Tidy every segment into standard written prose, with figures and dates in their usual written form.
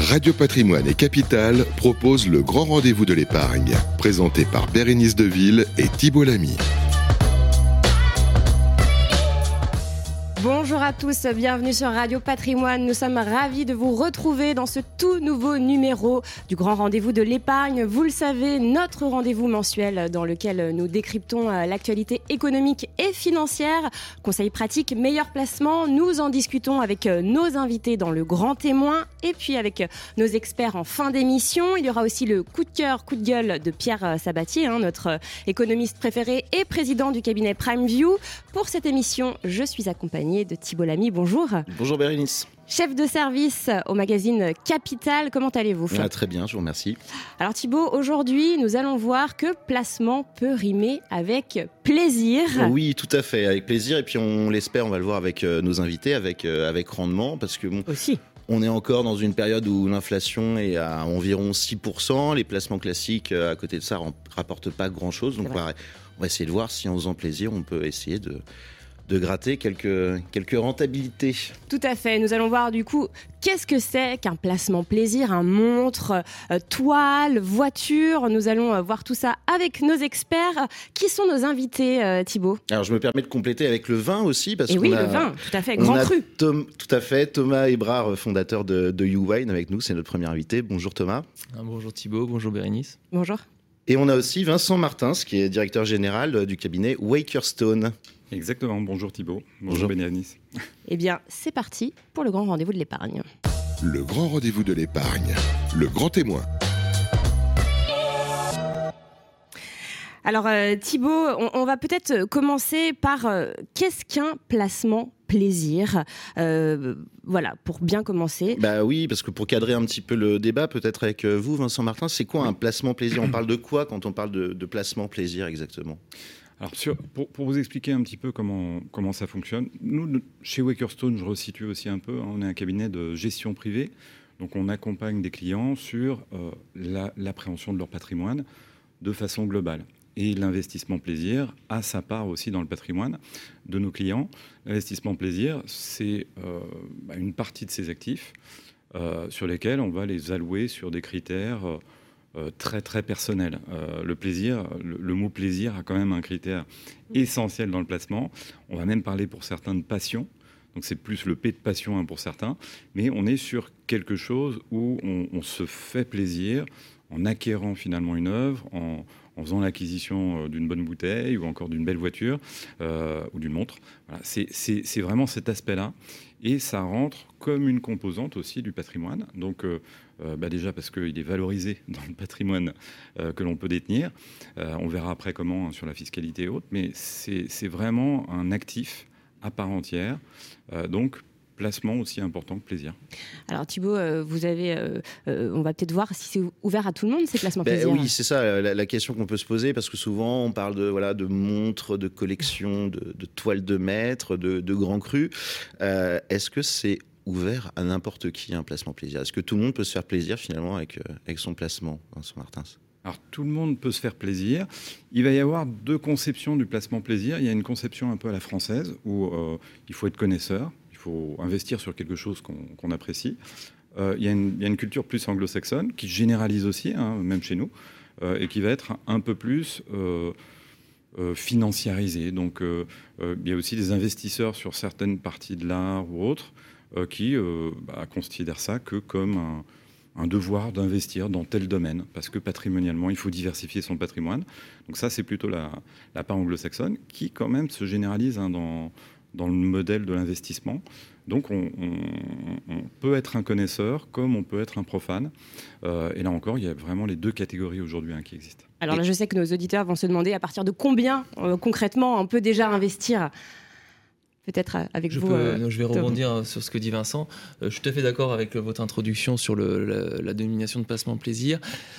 Radio Patrimoine et Capital proposent le grand rendez-vous de l'épargne, présenté par Bérénice Deville et Thibault Lamy. Bonjour à tous, bienvenue sur Radio Patrimoine. Nous sommes ravis de vous retrouver dans ce tout nouveau numéro du grand rendez-vous de l'épargne. Vous le savez, notre rendez-vous mensuel dans lequel nous décryptons l'actualité économique et financière. Conseils pratiques, meilleurs placements, nous en discutons avec nos invités dans le Grand Témoin et puis avec nos experts en fin d'émission. Il y aura aussi le coup de cœur, coup de gueule de Pierre Sabatier, notre économiste préféré et président du cabinet PrimeView. Pour cette émission, je suis accompagnée de Thibault Lamy. Bonjour. Bonjour Bérénice. Chef de service au magazine Capital, comment allez-vous ? Très bien, je vous remercie. Alors Thibault, aujourd'hui, nous allons voir que placement peut rimer avec plaisir. Oui, tout à fait, avec plaisir. Et puis on l'espère, on va le voir avec nos invités, avec rendement, parce que aussi. On est encore dans une période où l'inflation est à environ 6%. Les placements classiques, à côté de ça, ne rapportent pas grand-chose. Donc on va essayer de voir si en faisant plaisir, on peut essayer de gratter quelques rentabilités. Tout à fait. Nous allons voir du coup qu'est-ce que c'est qu'un placement plaisir, un montre, toile, voiture. Nous allons voir tout ça avec nos experts. Qui sont nos invités, Thibault ? Alors je me permets de compléter avec le vin aussi. Parce le vin, tout à fait, grand cru. Tout à fait, Thomas Hébrard, fondateur de YouWine avec nous, c'est notre premier invité. Bonjour Thomas. Bonjour Thibault, bonjour Bérénice. Bonjour. Et on a aussi Vincent Martins, qui est directeur général du cabinet Wakerstone. Exactement, bonjour Thibault, bonjour Bérénice. Eh bien, c'est parti pour le grand rendez-vous de l'épargne. Le grand rendez-vous de l'épargne, le grand témoin. Alors Thibault, on va peut-être commencer par qu'est-ce qu'un placement plaisir, pour bien commencer. Oui, parce que pour cadrer un petit peu le débat, peut-être avec vous, Vincent Martin, c'est quoi un placement plaisir ? On parle de quoi quand on parle de placement plaisir exactement ? Alors, pour vous expliquer un petit peu comment ça fonctionne, nous, chez Wakerstone, je resitue aussi un peu, on est un cabinet de gestion privée, donc on accompagne des clients sur l'appréhension de leur patrimoine de façon globale. Et l'investissement plaisir a sa part aussi dans le patrimoine de nos clients. L'investissement plaisir, c'est une partie de ces actifs sur lesquels on va les allouer sur des critères très très personnel. Le plaisir, le mot plaisir a quand même un critère essentiel dans le placement. On va même parler pour certains de passion. Donc c'est plus le P de passion pour certains. Mais on est sur quelque chose où on se fait plaisir en acquérant finalement une œuvre, en faisant l'acquisition d'une bonne bouteille ou encore d'une belle voiture ou d'une montre. Voilà, c'est vraiment cet aspect-là. Et ça rentre comme une composante aussi du patrimoine. Donc déjà parce qu'il est valorisé dans le patrimoine que l'on peut détenir. On verra après comment sur la fiscalité et autres. Mais c'est vraiment un actif à part entière. Donc placement aussi important que plaisir. Alors Thibault, vous avez, on va peut-être voir si c'est ouvert à tout le monde ces placements plaisir. Oui, c'est ça la question qu'on peut se poser, parce que souvent on parle de montres, de collections, de toiles de maître, de grands crus. Est-ce que c'est ouvert à n'importe qui un placement plaisir ? Est-ce que tout le monde peut se faire plaisir finalement avec son placement, Vincent Martins ? Alors, tout le monde peut se faire plaisir. Il va y avoir deux conceptions du placement plaisir. Il y a une conception un peu à la française où il faut être connaisseur. Il faut investir sur quelque chose qu'on apprécie. Il y a une culture plus anglo-saxonne qui généralise aussi, même chez nous, et qui va être un peu plus financiarisée. Donc, il y a aussi des investisseurs sur certaines parties de l'art ou autres qui considèrent ça que comme un devoir d'investir dans tel domaine, parce que patrimonialement, il faut diversifier son patrimoine. Donc ça, c'est plutôt la part anglo-saxonne qui, quand même, se généralise dans le modèle de l'investissement. Donc on peut être un connaisseur comme on peut être un profane. Et là encore, il y a vraiment les deux catégories aujourd'hui qui existent. Alors là, je sais que nos auditeurs vont se demander à partir de combien, concrètement, on peut déjà investir. Peut-être avec vous. Je vais rebondir sur ce que dit Vincent. Je suis tout à fait d'accord avec votre introduction sur la dénomination de placement plaisir.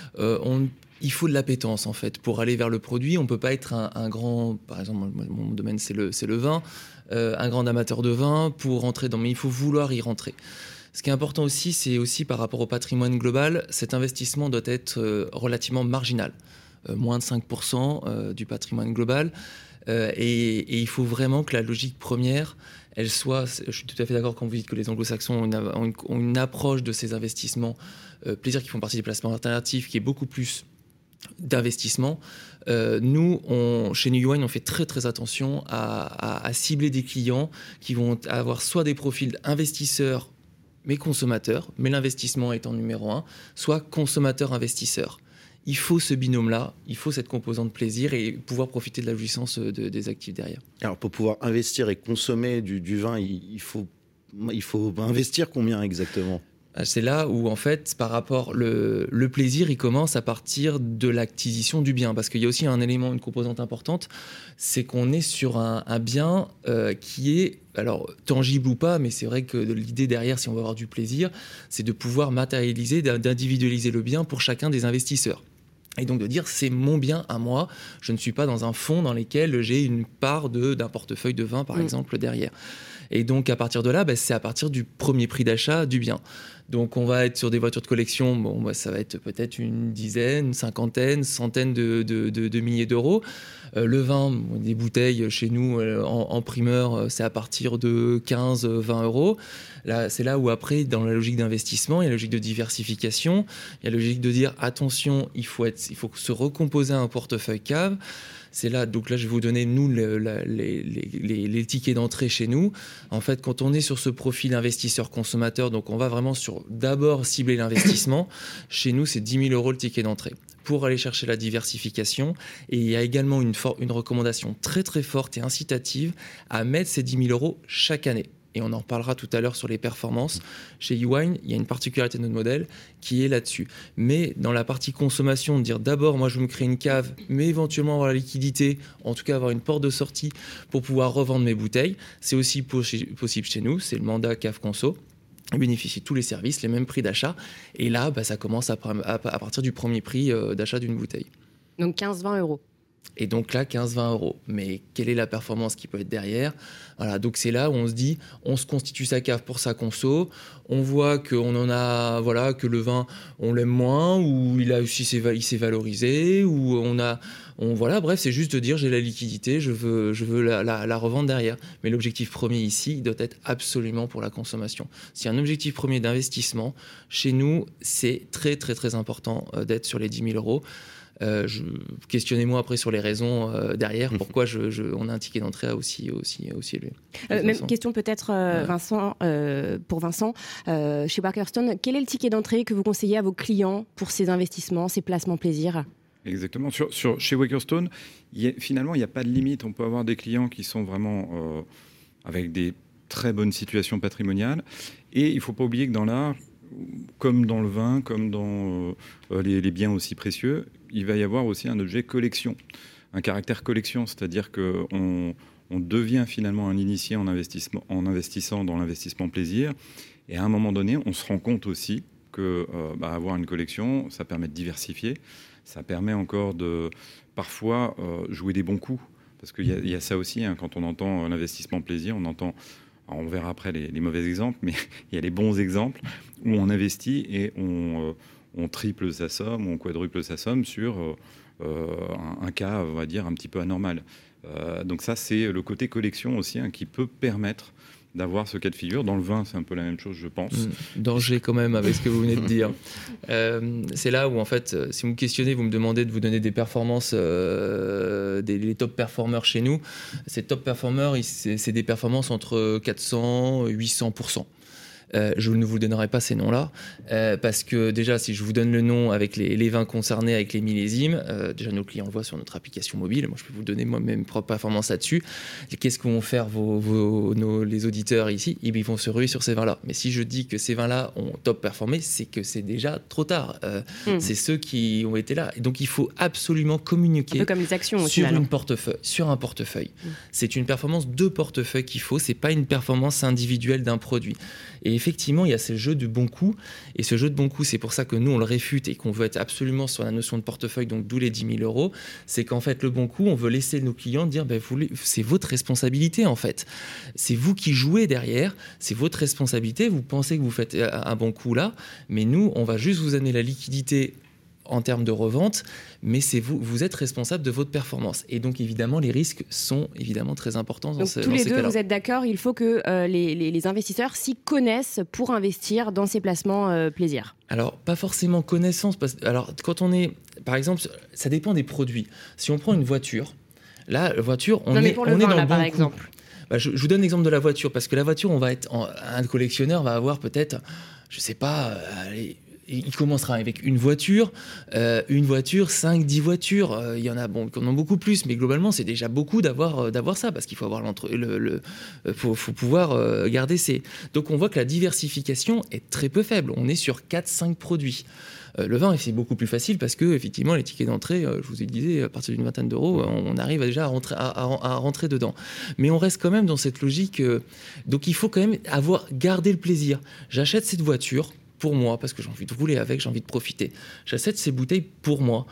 Il faut de l'appétence en fait pour aller vers le produit. On ne peut pas être un grand, par exemple, mon domaine c'est le vin, un grand amateur de vin pour rentrer mais il faut vouloir y rentrer. Ce qui est important aussi, c'est aussi par rapport au patrimoine global, cet investissement doit être relativement marginal, moins de 5% du patrimoine global. Et il faut vraiment que la logique première, elle soit, je suis tout à fait d'accord quand vous dites que les anglo-saxons ont une approche de ces investissements plaisir qui font partie des placements alternatifs qui est beaucoup plus d'investissement. Nous, chez New Wine, on fait très très attention à cibler des clients qui vont avoir soit des profils investisseurs mais consommateurs, mais l'investissement étant numéro 1, soit consommateurs-investisseurs. Il faut ce binôme-là, il faut cette composante plaisir et pouvoir profiter de la jouissance des actifs derrière. Alors pour pouvoir investir et consommer du vin, il faut investir combien exactement ? C'est là où, en fait, par rapport, le plaisir, il commence à partir de l'acquisition du bien. Parce qu'il y a aussi un élément, une composante importante, c'est qu'on est sur un bien qui est, alors, tangible ou pas, mais c'est vrai que l'idée derrière, si on veut avoir du plaisir, c'est de pouvoir matérialiser, d'individualiser le bien pour chacun des investisseurs. Et donc de dire, c'est mon bien à moi, je ne suis pas dans un fonds dans lequel j'ai une part d'un portefeuille de vin, par exemple, derrière. Et donc, à partir de là, c'est à partir du premier prix d'achat du bien. Donc, on va être sur des voitures de collection. Ça va être peut-être une dizaine, une cinquantaine, centaine de milliers d'euros. Le vin, des bouteilles chez nous en primeur, c'est à partir de 15-20 euros. Là, c'est là où après, dans la logique d'investissement, il y a la logique de diversification. Il y a la logique de dire, attention, il faut se recomposer un portefeuille cave. C'est là, donc là, je vais vous donner, nous, les tickets d'entrée chez nous. En fait, quand on est sur ce profil investisseur-consommateur, donc on va vraiment d'abord cibler l'investissement. Chez nous, c'est 10 000 euros le ticket d'entrée pour aller chercher la diversification. Et il y a également une recommandation très, très forte et incitative à mettre ces 10 000 euros chaque année. Et on en reparlera tout à l'heure sur les performances. Chez eWine, il y a une particularité de notre modèle qui est là-dessus. Mais dans la partie consommation, de dire d'abord, moi, je me crée une cave, mais éventuellement avoir la liquidité, en tout cas avoir une porte de sortie pour pouvoir revendre mes bouteilles, c'est aussi possible chez nous. C'est le mandat cave conso. On bénéficie de tous les services, les mêmes prix d'achat. Et là, ça commence à partir du premier prix d'achat d'une bouteille. Donc 15-20 euros. Et donc là, 15-20 euros. Mais quelle est la performance qui peut être derrière ? Voilà, donc c'est là où on se dit, on se constitue sa cave pour sa conso, on voit qu'on en a, voilà, que le vin, on l'aime moins, ou il s'est valorisé, ou voilà, bref, c'est juste de dire, j'ai la liquidité, je veux la revendre derrière. Mais l'objectif premier ici, il doit être absolument pour la consommation. S'il y a un objectif premier d'investissement, chez nous, c'est très, très, très important d'être sur les 10 000 euros. Questionnez-moi après sur les raisons derrière, pourquoi on a un ticket d'entrée aussi élevé. Même question peut-être, Vincent, pour Vincent. Chez Wackerstone, quel est le ticket d'entrée que vous conseillez à vos clients pour ces investissements, ces placements plaisir ? Exactement. Chez Wackerstone, finalement, il n'y a pas de limite. On peut avoir des clients qui sont vraiment avec des très bonnes situations patrimoniales. Et il ne faut pas oublier que dans l'art, comme dans le vin, comme dans les biens aussi précieux, il va y avoir aussi un objet collection, un caractère collection, c'est-à-dire qu'on devient finalement un initié en investissant dans l'investissement plaisir, et à un moment donné, on se rend compte aussi que avoir une collection, ça permet de diversifier, ça permet encore de parfois jouer des bons coups, parce qu'il y a ça aussi, quand on entend l'investissement plaisir, on entend... Alors on verra après les mauvais exemples, mais il y a les bons exemples où on investit et on triple sa somme, on quadruple sa somme sur un cas, on va dire, un petit peu anormal. Donc ça, c'est le côté collection aussi qui peut permettre d'avoir ce cas de figure. Dans le vin, c'est un peu la même chose, je pense. Danger quand même avec ce que vous venez de dire. C'est là où, en fait, si vous me questionnez, vous me demandez de vous donner des performances, les top performers chez nous. Ces top performers, c'est des performances entre 400 et 800%. Je ne vous donnerai pas ces noms-là parce que déjà, si je vous donne le nom avec les vins concernés, avec les millésimes, déjà nos clients le voient sur notre application mobile. Moi, je peux vous donner moi-même propre performance là-dessus. Et qu'est-ce que vont faire les auditeurs ici ? Ils vont se ruer sur ces vins-là. Mais si je dis que ces vins-là ont top performé, c'est que c'est déjà trop tard. C'est ceux qui ont été là. Et donc, il faut absolument communiquer un peu comme les actions, sur un portefeuille. C'est une performance de portefeuille qu'il faut. C'est pas une performance individuelle d'un produit. Et effectivement, il y a ce jeu de bons coups. Et ce jeu de bons coups, c'est pour ça que nous, on le réfute et qu'on veut être absolument sur la notion de portefeuille, donc d'où les 10 000 euros. C'est qu'en fait, le bon coup, on veut laisser nos clients dire c'est votre responsabilité, en fait. C'est vous qui jouez derrière. C'est votre responsabilité. Vous pensez que vous faites un bon coup là. Mais nous, on va juste vous amener la liquidité en termes de revente, mais c'est vous êtes responsable de votre performance. Et donc, évidemment, les risques sont évidemment très importants dans ces cas-là. Donc, tous les deux, vous êtes d'accord, il faut que les investisseurs s'y connaissent pour investir dans ces placements plaisir. Alors, pas forcément connaissance. Alors, quand on est... Par exemple, ça dépend des produits. Si on prend une voiture, là, la voiture, on est dans le bon exemple. Je vous donne l'exemple de la voiture, parce que la voiture, un collectionneur va avoir peut-être, je sais pas, il commencera avec une voiture, 5-10 voitures. Il y en a qui en ont beaucoup plus, mais globalement, c'est déjà beaucoup d'avoir ça, parce qu'il faut avoir faut pouvoir garder ces... Donc, on voit que la diversification est très peu faible. On est sur 4-5 produits. Le vin, c'est beaucoup plus facile parce que, effectivement, les tickets d'entrée, je vous ai dit, à partir d'une vingtaine d'euros, on arrive déjà à rentrer dedans. Mais on reste quand même dans cette logique. Donc, il faut quand même garder le plaisir. J'achète cette voiture pour moi, parce que j'ai envie de rouler avec, j'ai envie de profiter. J'achète ces bouteilles pour moi.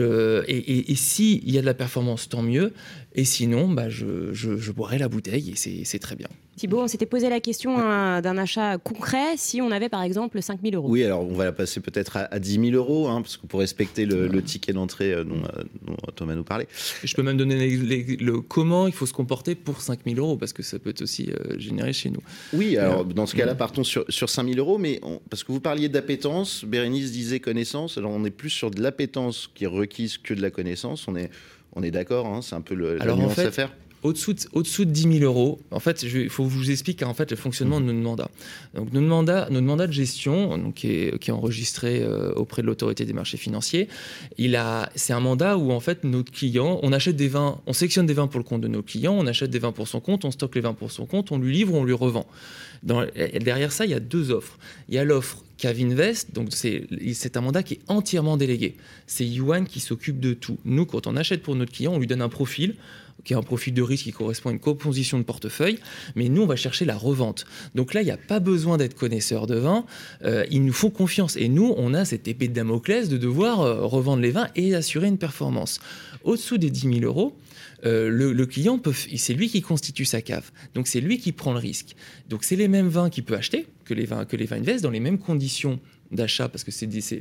Et s'il y a de la performance, tant mieux. Et sinon, je boirai la bouteille et c'est très bien. Thibaut, on s'était posé la question d'un achat concret si on avait par exemple 5 000 euros. Oui, alors on va la passer peut-être à 10 000 euros, parce que pour respecter le ticket d'entrée dont Thomas nous parlait. Je peux même donner le comment il faut se comporter pour 5 000 euros, parce que ça peut être aussi généré chez nous. Oui, alors dans ce cas-là, partons sur 5 000 euros, mais parce que vous parliez d'appétence, Bérénice disait connaissance, alors on est plus sur de l'appétence qui est requise que de la connaissance, on est d'accord, c'est un peu la nuance à faire. Au-dessous de 10 000 euros, en fait, il faut que je vous explique en fait, le fonctionnement de notre mandat. Donc, notre mandat de gestion, donc, qui est enregistré auprès de l'autorité des marchés financiers, c'est un mandat où en fait, notre client, on achète des vins, on sélectionne des vins pour le compte de nos clients, on achète des vins pour son compte, on stocke les vins pour son compte, on lui livre ou on lui revend. Derrière ça, il y a 2 offres. Il y a l'offre Cave Invest, donc c'est un mandat qui est entièrement délégué. C'est Yuan qui s'occupe de tout. Nous, quand on achète pour notre client, on lui donne un profil, qui est un profil de risque qui correspond à une composition de portefeuille, mais nous, on va chercher la revente. Donc là, il n'y a pas besoin d'être connaisseur de vin, ils nous font confiance. Et nous, on a cette épée de Damoclès de devoir revendre les vins et assurer une performance. Au-dessous des 10 000 euros, le client, c'est lui qui constitue sa cave. Donc, c'est lui qui prend le risque. Donc, c'est les mêmes vins qu'il peut acheter que les vins Invest dans les mêmes conditions d'achat, parce que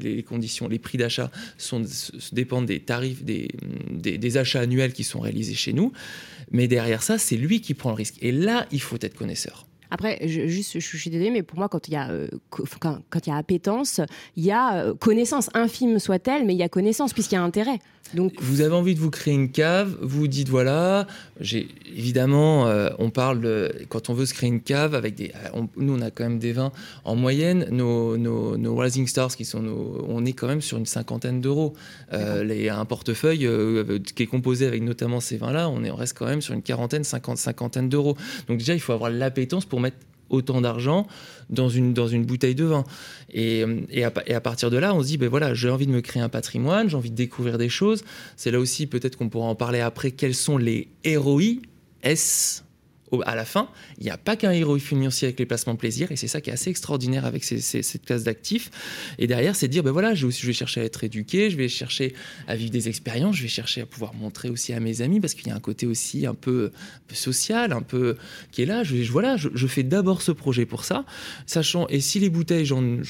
les prix d'achat dépendent des tarifs, des achats annuels qui sont réalisés chez nous. Mais derrière ça, c'est lui qui prend le risque. Et là, il faut être connaisseur. Après, je suis désolée, mais pour moi, quand il y a appétence, il y a connaissance, infime soit-elle, mais il y a connaissance puisqu'il y a intérêt. Donc, vous avez envie de vous créer une cave, vous vous dites voilà, évidemment, on parle quand on veut se créer une cave nous on a quand même des vins en moyenne, nos Rising Stars on est quand même sur une 50aine d'euros. Un portefeuille qui est composé avec notamment ces vins-là, on reste quand même sur une 50aine d'euros. Donc déjà, il faut avoir l'appétence pour mettre autant d'argent dans une bouteille de vin. Et à partir de là, on se dit, voilà, j'ai envie de me créer un patrimoine, j'ai envie de découvrir des choses. C'est là aussi, peut-être qu'on pourra en parler après, quels sont les ROI, à la fin, il n'y a pas qu'un ROI financier avec les placements plaisir, et c'est ça qui est assez extraordinaire avec cette classe d'actifs. Et derrière, c'est de dire, voilà, je vais chercher à être éduqué, je vais chercher à vivre des expériences, je vais chercher à pouvoir montrer aussi à mes amis, parce qu'il y a un côté aussi un peu social, un peu qui est là. Je fais d'abord ce projet pour ça, sachant, et si les bouteilles,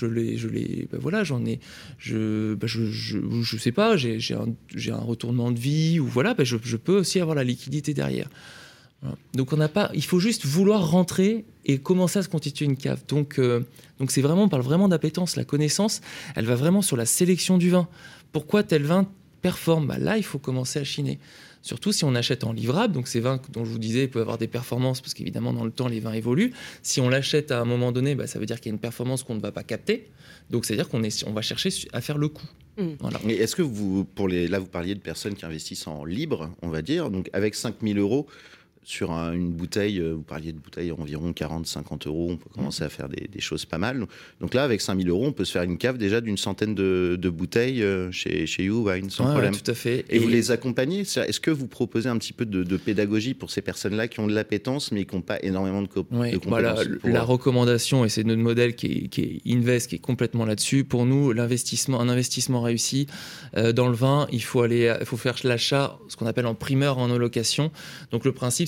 je sais pas, j'ai un retournement de vie, ou voilà, je peux aussi avoir la liquidité derrière. Donc il faut juste vouloir rentrer et commencer à se constituer une cave. Donc c'est vraiment, on parle vraiment d'appétence. La connaissance, elle va vraiment sur la sélection du vin. Pourquoi tel vin performe ? Là, il faut commencer à chiner. Surtout si on achète en livrable, donc ces vins dont je vous disais peuvent avoir des performances, parce qu'évidemment dans le temps les vins évoluent. Si on l'achète à un moment donné, ça veut dire qu'il y a une performance qu'on ne va pas capter. Donc c'est-à-dire on va chercher à faire le coup. Voilà. Et est-ce que là vous parliez de personnes qui investissent en libre, on va dire, donc avec 5 000 euros, sur une bouteille, vous parliez de bouteille environ 40-50 euros, on peut commencer à faire des choses pas mal. Donc là, avec 5 000 euros, on peut se faire une cave déjà d'une centaine de bouteilles chez YouWine, sans problème. Tout à fait. Et vous les accompagnez ? Est-ce que vous proposez un petit peu de pédagogie pour ces personnes-là qui ont de l'appétence, mais qui n'ont pas énormément de compétences La recommandation, et c'est notre modèle qui est Invest, qui est complètement là-dessus. Pour nous, un investissement réussi dans le vin, il faut faire l'achat, ce qu'on appelle en primeur en allocation. Donc le principe, c'est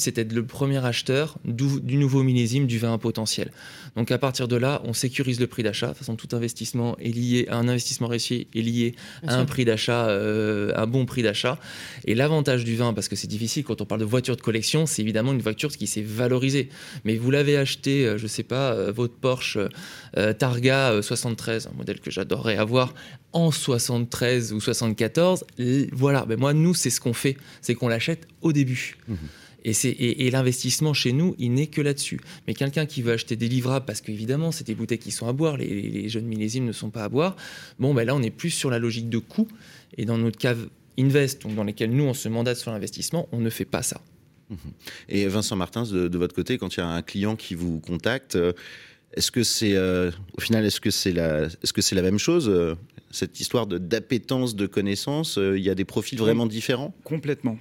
c'est d'être le premier acheteur du nouveau millésime du vin potentiel. Donc à partir de là, on sécurise le prix d'achat. De toute façon, tout investissement est lié à un investissement réussi, est lié à un prix d'achat, un bon prix d'achat. Et l'avantage du vin, parce que c'est difficile quand on parle de voiture de collection, c'est évidemment une voiture qui s'est valorisée. Mais vous l'avez acheté, je sais pas, votre Porsche Targa 73, un modèle que j'adorerais avoir, en 73 ou 74, voilà. Ben moi, nous, c'est ce qu'on fait, c'est qu'on l'achète au début. Et l'investissement chez nous, il n'est que là-dessus. Mais quelqu'un qui veut acheter des livrables, parce qu'évidemment, c'est des bouteilles qui sont à boire, les jeunes millésimes ne sont pas à boire, bon, ben là, on est plus sur la logique de coût. Et dans notre cave Invest, donc dans lesquels nous, on se mandate sur l'investissement, on ne fait pas ça. Et Vincent Martins, de votre côté, quand il y a un client qui vous contacte, est-ce que c'est, au final, est-ce que c'est la même chose, cette histoire d'appétence, de connaissance? Il y a des profils vraiment différents? Complètement.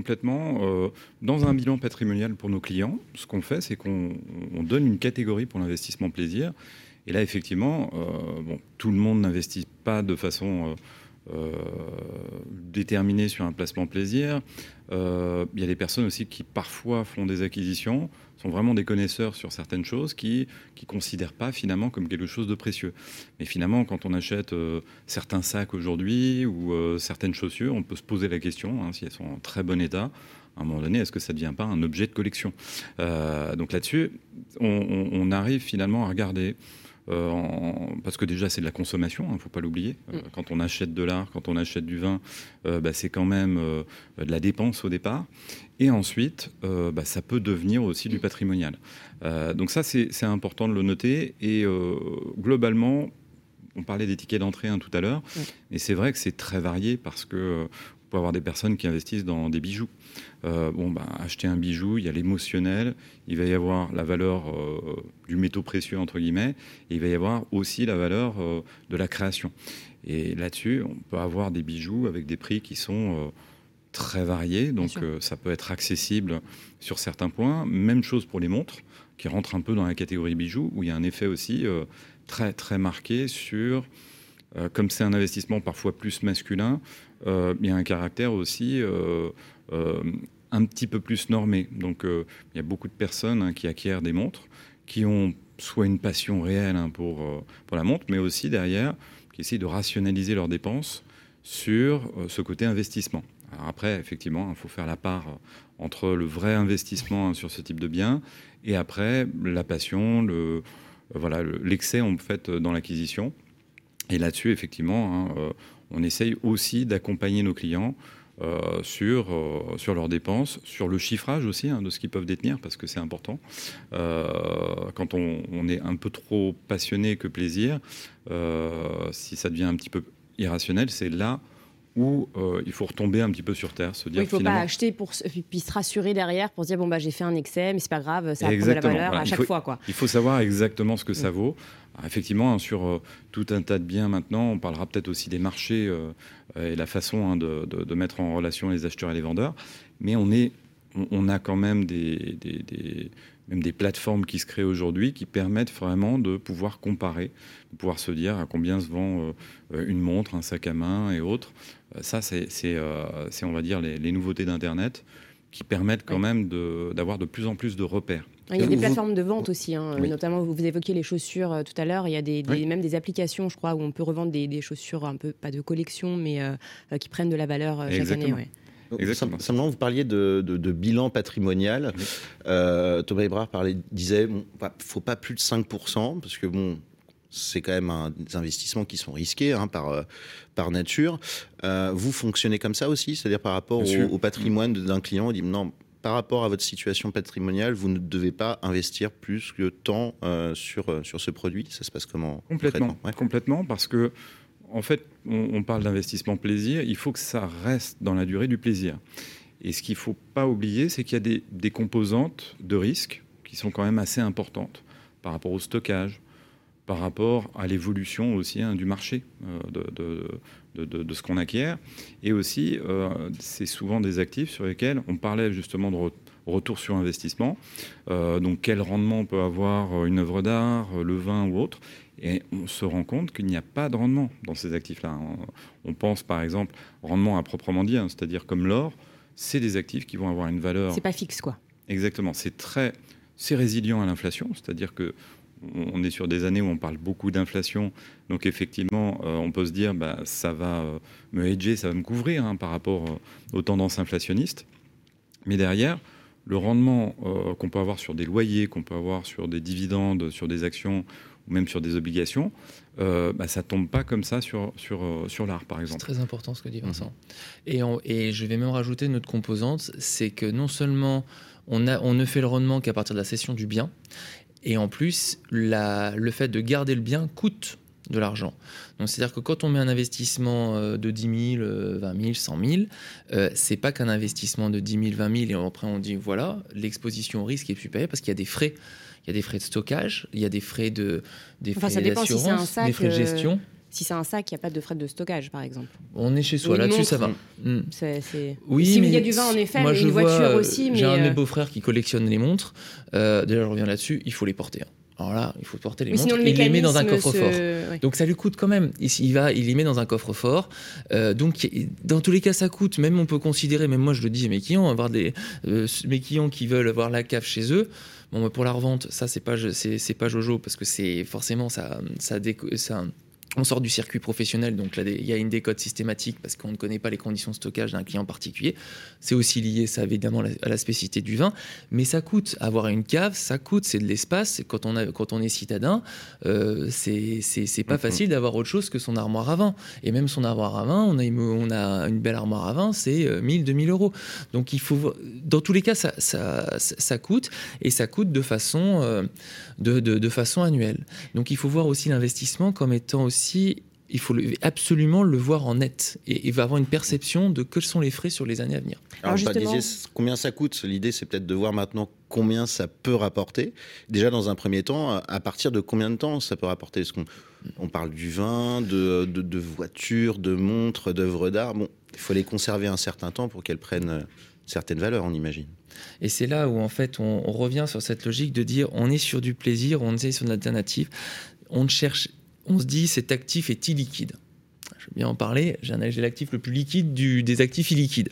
Dans un bilan patrimonial pour nos clients, ce qu'on fait, c'est qu'on donne une catégorie pour l'investissement plaisir. Et là, effectivement, tout le monde n'investit pas de façon déterminée sur un placement plaisir. Il y a des personnes aussi qui parfois font des acquisitions, sont vraiment des connaisseurs sur certaines choses, qui considèrent pas finalement comme quelque chose de précieux. Mais finalement, quand on achète certains sacs aujourd'hui ou certaines chaussures, on peut se poser la question, si elles sont en très bon état, à un moment donné, est-ce que ça ne devient pas un objet de collection? Donc là-dessus, on arrive finalement à regarder. Parce que déjà c'est de la consommation, il ne faut pas l'oublier. Quand on achète de l'art, quand on achète du vin, c'est quand même de la dépense au départ. Et ensuite, ça peut devenir aussi du patrimonial. Donc ça, c'est important de le noter. Et globalement, on parlait des tickets d'entrée tout à l'heure, et c'est vrai que c'est très varié parce que on peut avoir des personnes qui investissent dans des bijoux. Acheter un bijou, il y a l'émotionnel, il va y avoir la valeur du métaux précieux, entre guillemets, et il va y avoir aussi la valeur de la création. Et là-dessus, on peut avoir des bijoux avec des prix qui sont très variés, donc ça peut être accessible sur certains points. Même chose pour les montres, qui rentrent un peu dans la catégorie bijoux, où il y a un effet aussi très, très marqué sur... comme c'est un investissement parfois plus masculin, il y a un caractère aussi un petit peu plus normé. Donc il y a beaucoup de personnes qui acquièrent des montres, qui ont soit une passion réelle pour la montre, mais aussi derrière, qui essayent de rationaliser leurs dépenses sur ce côté investissement. Alors après, effectivement, il faut faire la part entre le vrai investissement sur ce type de bien et après la passion, l'excès en fait dans l'acquisition. Et là-dessus, effectivement, on essaye aussi d'accompagner nos clients sur leurs dépenses, sur le chiffrage aussi de ce qu'ils peuvent détenir, parce que c'est important. Quand on est un peu trop passionné que plaisir, si ça devient un petit peu irrationnel, c'est là où il faut retomber un petit peu sur terre, se dire il ne faut pas acheter puis se rassurer derrière pour se dire j'ai fait un excès, mais c'est pas grave, ça a de la valeur à chaque fois. Quoi. Il faut savoir exactement ce que ça vaut. Alors, effectivement, sur tout un tas de biens maintenant, on parlera peut-être aussi des marchés et la façon de mettre en relation les acheteurs et les vendeurs, mais on a quand même même des plateformes qui se créent aujourd'hui qui permettent vraiment de pouvoir comparer, de pouvoir se dire à combien se vend une montre, un sac à main et autres. Ça, c'est on va dire, les nouveautés d'Internet qui permettent quand même d'avoir de plus en plus de repères. Il y a des plateformes de vente aussi, notamment vous évoquiez les chaussures tout à l'heure, il y a même des applications, je crois, où on peut revendre des chaussures un peu, pas de collection, mais qui prennent de la valeur chaque année. Simplement, vous parliez de bilan patrimonial. Thomas Ebrard disait il ne faut pas plus de 5%, parce que c'est quand même des investissements qui sont risqués par nature. Vous fonctionnez comme ça aussi, c'est-à-dire par rapport au patrimoine d'un client, on dit non, par rapport à votre situation patrimoniale, vous ne devez pas investir plus que tant sur ce produit. Ça se passe comment? Complètement, parce que en fait, on parle d'investissement plaisir, il faut que ça reste dans la durée du plaisir. Et ce qu'il ne faut pas oublier, c'est qu'il y a des composantes de risque qui sont quand même assez importantes par rapport au stockage, par rapport à l'évolution aussi du marché de ce qu'on acquiert. Et aussi, c'est souvent des actifs sur lesquels on parlait justement de retour sur investissement. Donc, quel rendement peut avoir une œuvre d'art, le vin ou autre. Et on se rend compte qu'il n'y a pas de rendement dans ces actifs-là. On pense par exemple rendement à proprement dit, c'est-à-dire comme l'or, c'est des actifs qui vont avoir une valeur... C'est pas fixe, quoi. Exactement. C'est résilient à l'inflation, c'est-à-dire que on est sur des années où on parle beaucoup d'inflation, donc effectivement, on peut se dire ça va me hedger, ça va me couvrir par rapport aux tendances inflationnistes. Mais derrière, le rendement qu'on peut avoir sur des loyers, qu'on peut avoir sur des dividendes, sur des actions ou même sur des obligations, ça tombe pas comme ça sur l'art, par exemple. C'est très important ce que dit Vincent. Et je vais même rajouter une autre composante, c'est que non seulement on ne fait le rendement qu'à partir de la cession du bien, et en plus, le fait de garder le bien coûte de l'argent. Donc, c'est-à-dire que quand on met un investissement de 10 000, 20 000, 100 000, c'est pas qu'un investissement de 10 000, 20 000, et après on dit, voilà, l'exposition au risque est supérieure parce qu'il y a des frais. Il y a des frais de stockage, il y a des frais d'assurance, des frais de gestion. Si c'est un sac, il n'y a pas de frais de stockage, par exemple. On est chez soi, là-dessus, ça va. Oui, s'il y a du vin, en effet, mais une voiture aussi. J'ai un de mes beaux-frères qui collectionne les montres. Déjà, je reviens là-dessus, il faut les porter. Alors là, il faut porter les montres et il les met dans un coffre-fort. Oui. Donc ça lui coûte quand même. Il les met dans un coffre-fort. Donc dans tous les cas, ça coûte. Même on peut considérer, même moi je le dis à mes clients, avoir mes clients qui veulent avoir la cave chez eux. Bon, pour la revente, ça c'est pas Jojo parce que c'est forcément ça on sort du circuit professionnel, donc là, il y a une décote systématique parce qu'on ne connaît pas les conditions de stockage d'un client particulier. C'est aussi lié, ça, évidemment, à la spécificité du vin. Mais ça coûte. Avoir une cave, ça coûte. C'est de l'espace. Quand on est citadin, c'est pas facile d'avoir autre chose que son armoire à vin. Et même son armoire à vin, on a une belle armoire à vin, c'est 1 000, 2 000 euros. Donc, il faut... Dans tous les cas, ça coûte. Et ça coûte de façon annuelle. Donc, il faut voir aussi l'investissement comme étant aussi... Il faut absolument le voir en net et va avoir une perception de quels sont les frais sur les années à venir. Alors justement... combien ça coûte. L'idée, c'est peut-être de voir maintenant combien ça peut rapporter. Déjà, dans un premier temps, à partir de combien de temps ça peut rapporter? Parce qu'on parle du vin, de voitures, de montres, d'œuvres d'art. Bon, il faut les conserver un certain temps pour qu'elles prennent certaines valeurs, on imagine. Et c'est là où, en fait, on revient sur cette logique de dire on est sur du plaisir, on est sur une alternative. On se dit, cet actif est illiquide. Je vais bien en parler. J'ai l'actif le plus liquide des actifs illiquides.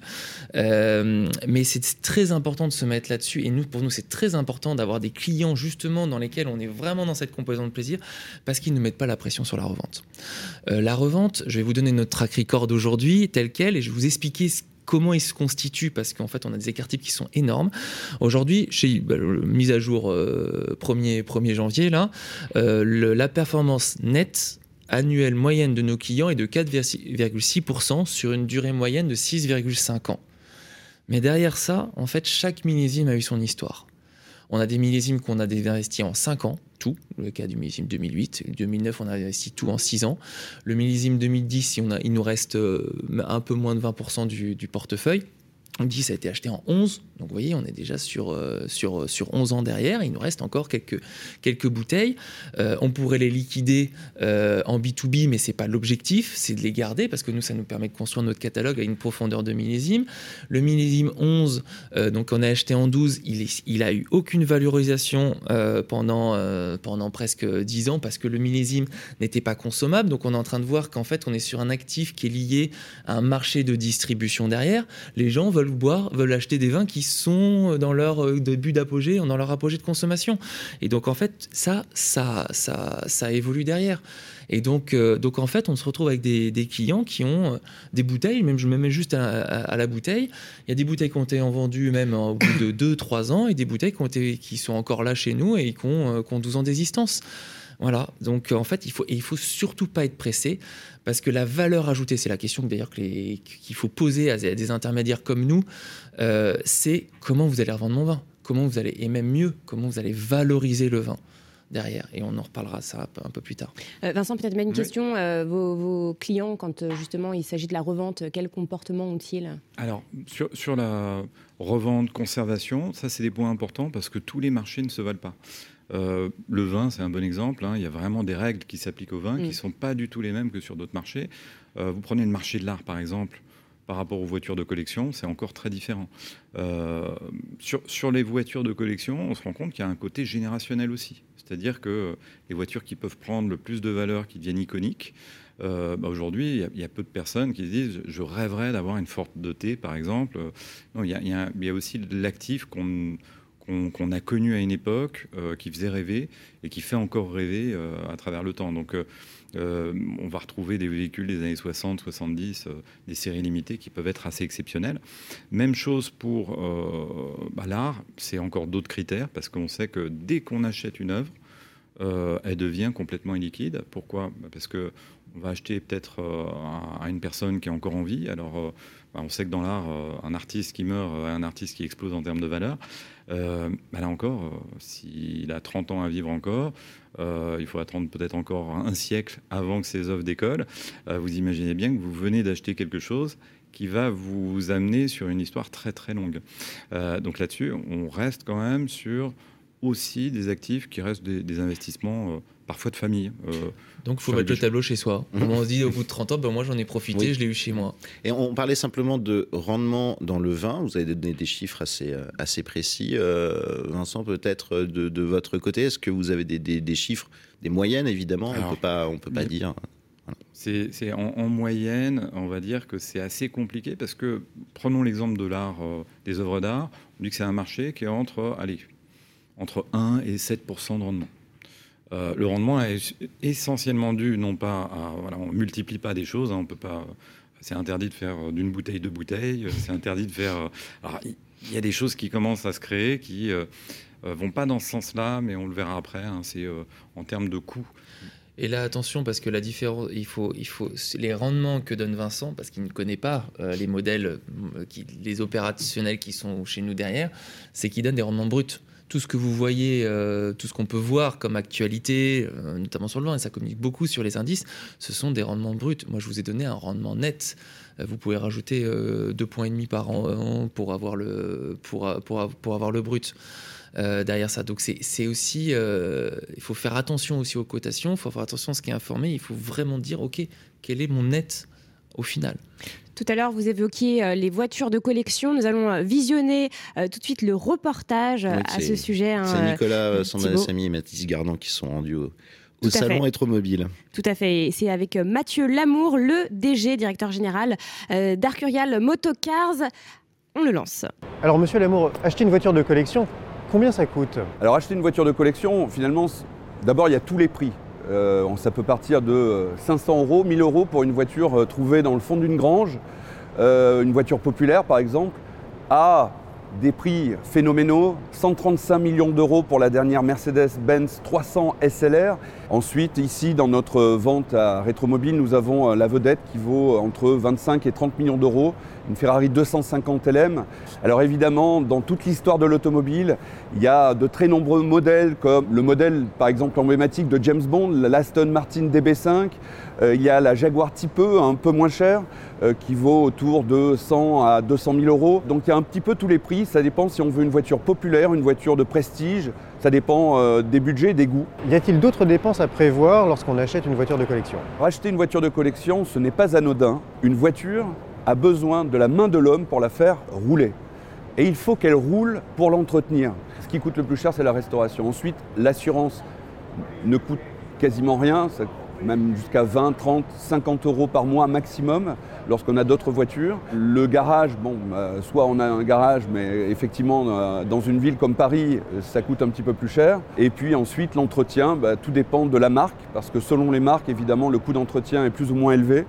Mais c'est très important de se mettre là-dessus. Et pour nous, c'est très important d'avoir des clients, justement, dans lesquels on est vraiment dans cette composante de plaisir, parce qu'ils ne mettent pas la pression sur la revente. La revente, je vais vous donner notre track record aujourd'hui, tel quel, et je vais vous expliquer comment il se constitue, parce qu'en fait, on a des écarts types qui sont énormes. Aujourd'hui, mise à jour 1er janvier, là, la performance nette annuelle moyenne de nos clients est de 4,6% sur une durée moyenne de 6,5 ans. Mais derrière ça, en fait, chaque millésime a eu son histoire. On a des millésimes qu'on a investis en 5 ans, tout. Le cas du millésime 2008. 2009, on a investi tout en 6 ans. Le millésime 2010, il nous reste un peu moins de 20% du portefeuille. On dit que ça a été acheté en 11. Donc, vous voyez, on est déjà sur 11 ans derrière. Il nous reste encore quelques bouteilles. On pourrait les liquider en B2B, mais ce n'est pas l'objectif. C'est de les garder parce que nous, ça nous permet de construire notre catalogue à une profondeur de millésime. Le millésime 11, donc on a acheté en 12, il a eu aucune valorisation pendant presque 10 ans parce que le millésime n'était pas consommable. Donc, on est en train de voir qu'en fait, on est sur un actif qui est lié à un marché de distribution derrière. Les gens veulent acheter des vins qui sont dans leur début d'apogée, dans leur apogée de consommation. Et donc, en fait, ça évolue derrière. Et donc en fait, on se retrouve avec des clients qui ont des bouteilles, même je me mets juste à la bouteille. Il y a des bouteilles qui ont été vendues même au bout de 2-3 ans et des bouteilles qui sont encore là chez nous et qui ont 12 ans d'existence. Voilà, donc en fait, il faut surtout pas être pressé parce que la valeur ajoutée, c'est la question d'ailleurs qu'il faut poser à des intermédiaires comme nous, c'est comment vous allez revendre mon vin, et même mieux, comment vous allez valoriser le vin derrière. Et on en reparlera ça un peu plus tard. Vincent, peut-être même une question. Vos clients, quand justement il s'agit de la revente, quel comportement ont-ils? Alors, sur la revente, conservation, ça c'est des points importants parce que tous les marchés ne se valent pas. Le vin, c'est un bon exemple. Il y a vraiment des règles qui s'appliquent au vin qui ne sont pas du tout les mêmes que sur d'autres marchés. Vous prenez le marché de l'art, par exemple, par rapport aux voitures de collection, c'est encore très différent. Sur les voitures de collection, on se rend compte qu'il y a un côté générationnel aussi. C'est-à-dire que les voitures qui peuvent prendre le plus de valeur, qui deviennent iconiques, aujourd'hui, il y a peu de personnes qui se disent « je rêverais d'avoir une Ford T, par exemple ». Non, il y a aussi l'actif qu'on qu'on a connu à une époque, qui faisait rêver et qui fait encore rêver à travers le temps. Donc on va retrouver des véhicules des années 60, 70, des séries limitées qui peuvent être assez exceptionnelles. Même chose pour l'art, c'est encore d'autres critères, parce qu'on sait que dès qu'on achète une œuvre, elle devient complètement illiquide. Pourquoi ? Parce qu'on va acheter peut-être à une personne qui est encore en vie. Alors, on sait que dans l'art, un artiste qui meurt est un artiste qui explose en termes de valeur. Là encore, s'il a 30 ans à vivre encore, il faut attendre peut-être encore un siècle avant que ses œuvres décollent. Vous imaginez bien que vous venez d'acheter quelque chose qui va vous amener sur une histoire très très longue. Donc là-dessus, on reste quand même sur aussi des actifs qui restent des investissements parfois de famille. Donc il faut mettre le tableau chez soi. On se dit au bout de 30 ans, moi j'en ai profité, oui. Je l'ai eu chez moi. Et on parlait simplement de rendement dans le vin. Vous avez donné des chiffres assez précis. Vincent, peut-être de votre côté, est-ce que vous avez des chiffres, des moyennes évidemment? Alors, on peut pas dire. Voilà. C'est en moyenne, on va dire que c'est assez compliqué parce que, prenons l'exemple de l'art, des œuvres d'art, on dit que c'est un marché qui est entre 1 et 7% de rendement. Le rendement est essentiellement dû, non pas à... on ne multiplie pas des choses, on peut pas... C'est interdit de faire d'une bouteille 2 bouteilles, c'est interdit de faire... Alors, il y a des choses qui commencent à se créer qui vont pas dans ce sens-là, mais on le verra après, c'est en termes de coûts. Et là, attention, parce que la différence, il faut les rendements que donne Vincent, parce qu'il ne connaît pas les modèles, les opérationnels qui sont chez nous derrière, c'est qu'il donne des rendements bruts. Tout ce que vous voyez, tout ce qu'on peut voir comme actualité, notamment sur le vin, et ça communique beaucoup sur les indices, ce sont des rendements bruts. Moi, je vous ai donné un rendement net. Vous pouvez rajouter 2,5 points par an pour avoir le brut. Derrière ça. Donc c'est aussi, il faut faire attention aussi aux cotations, il faut faire attention à ce qui est informé, il faut vraiment dire, ok, quel est mon net au final. Tout à l'heure, vous évoquiez les voitures de collection. Nous allons visionner tout de suite le reportage à ce sujet. C'est Nicolas Sandalassami et Mathis Gardan qui sont rendus au salon Rétromobile. Tout à fait. C'est avec Mathieu Lamour, le DG, directeur général d'Arcurial Motocars. On le lance. Alors, monsieur Lamour, acheter une voiture de collection, combien ça coûte ? Alors, acheter une voiture de collection, finalement, d'abord, il y a tous les prix. Ça peut partir de 500 €, 1000 € pour une voiture trouvée dans le fond d'une grange, une voiture populaire par exemple, à des prix phénoménaux, 135 millions d'euros pour la dernière Mercedes-Benz 300 SLR. Ensuite, ici, dans notre vente à Rétromobile, nous avons la vedette qui vaut entre 25 et 30 millions d'euros, une Ferrari 250 LM. Alors évidemment, dans toute l'histoire de l'automobile, il y a de très nombreux modèles, comme le modèle, par exemple, emblématique de James Bond, l'Aston Martin DB5. Il y a la Jaguar Type E, un peu moins chère, qui vaut autour de 100 à 200 000 euros. Donc il y a un petit peu tous les prix. Ça dépend si on veut une voiture populaire, une voiture de prestige. Ça dépend des budgets, des goûts. Y a-t-il d'autres dépenses à prévoir lorsqu'on achète une voiture de collection ? Acheter une voiture de collection, ce n'est pas anodin. Une voiture a besoin de la main de l'homme pour la faire rouler. Et il faut qu'elle roule pour l'entretenir. Ce qui coûte le plus cher, c'est la restauration. Ensuite, l'assurance ne coûte quasiment rien, même jusqu'à 20, 30, 50 € par mois maximum lorsqu'on a d'autres voitures. Le garage, soit on a un garage, mais effectivement, dans une ville comme Paris, ça coûte un petit peu plus cher. Et puis ensuite, l'entretien, tout dépend de la marque, parce que selon les marques, évidemment, le coût d'entretien est plus ou moins élevé.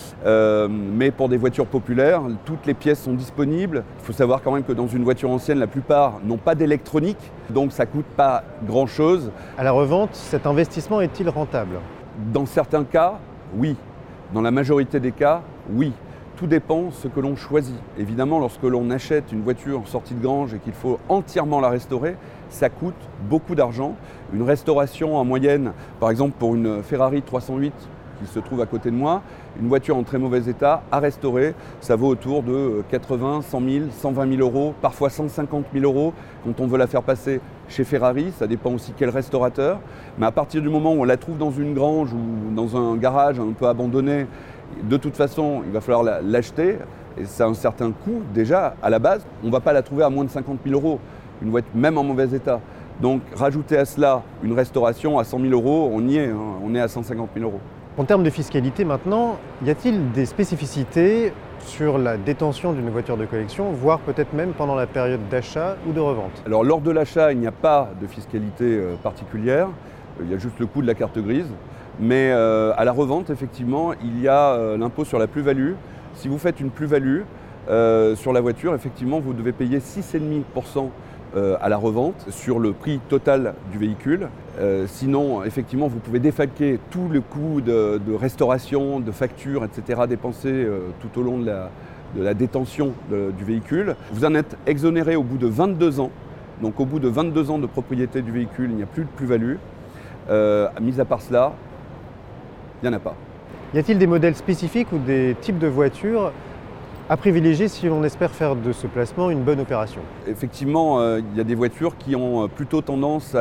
Mais pour des voitures populaires, toutes les pièces sont disponibles. Il faut savoir quand même que dans une voiture ancienne, la plupart n'ont pas d'électronique, donc ça ne coûte pas grand-chose. À la revente, cet investissement est-il rentable ? Dans certains cas, oui. Dans la majorité des cas, oui. Tout dépend de ce que l'on choisit. Évidemment, lorsque l'on achète une voiture en sortie de grange et qu'il faut entièrement la restaurer, ça coûte beaucoup d'argent. Une restauration en moyenne, par exemple pour une Ferrari 308 qui se trouve à côté de moi, une voiture en très mauvais état à restaurer, ça vaut autour de 80, 100 000, 120 000 €, parfois 150 000 € quand on veut la faire passer chez Ferrari. Ça dépend aussi quel restaurateur. Mais à partir du moment où on la trouve dans une grange ou dans un garage un peu abandonné, de toute façon, il va falloir l'acheter. Et c'est un certain coût déjà à la base. On ne va pas la trouver à moins de 50 000 €, une voiture même en mauvais état. Donc rajouter à cela une restauration à 100 000 €, on y est, on est à 150 000 €. En termes de fiscalité maintenant, y a-t-il des spécificités sur la détention d'une voiture de collection, voire peut-être même pendant la période d'achat ou de revente? Alors lors de l'achat, il n'y a pas de fiscalité particulière, il y a juste le coût de la carte grise. Mais à la revente, effectivement, il y a l'impôt sur la plus-value. Si vous faites une plus-value sur la voiture, effectivement, vous devez payer 6,5% à la revente sur le prix total du véhicule. Sinon, effectivement, vous pouvez défalquer tout le coût de restauration, de factures, etc. dépensés tout au long de la détention du véhicule. Vous en êtes exonéré au bout de 22 ans. Donc au bout de 22 ans de propriété du véhicule, il n'y a plus de plus-value. Mis à part cela, il n'y en a pas. Y a-t-il des modèles spécifiques ou des types de voitures à privilégier si l'on espère faire de ce placement une bonne opération? Effectivement, il y a des voitures qui ont plutôt tendance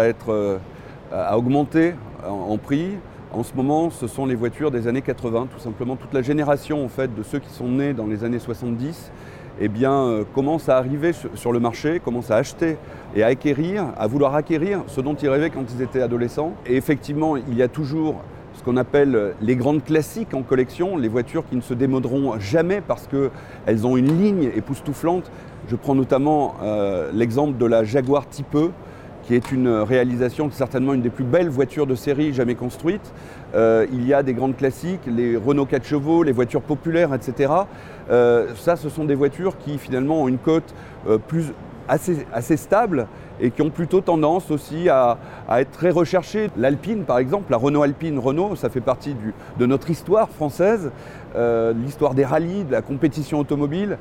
à augmenter en prix. En ce moment, ce sont les voitures des années 80, tout simplement. Toute la génération en fait, de ceux qui sont nés dans les années 70 commence à arriver sur le marché, commence à acheter et à acquérir, à vouloir acquérir ce dont ils rêvaient quand ils étaient adolescents. Et effectivement, il y a toujours ce qu'on appelle les grandes classiques en collection, les voitures qui ne se démoderont jamais parce qu'elles ont une ligne époustouflante. Je prends notamment l'exemple de la Jaguar Type E, qui est une réalisation, certainement une des plus belles voitures de série jamais construites. Il y a des grandes classiques, les Renault 4 chevaux, les voitures populaires, etc. Ça, ce sont des voitures qui finalement ont une cote assez stable et qui ont plutôt tendance aussi à être très recherchées. L'Alpine, par exemple, la Renault Alpine Renault, ça fait partie de notre histoire française, l'histoire des rallyes, de la compétition automobile.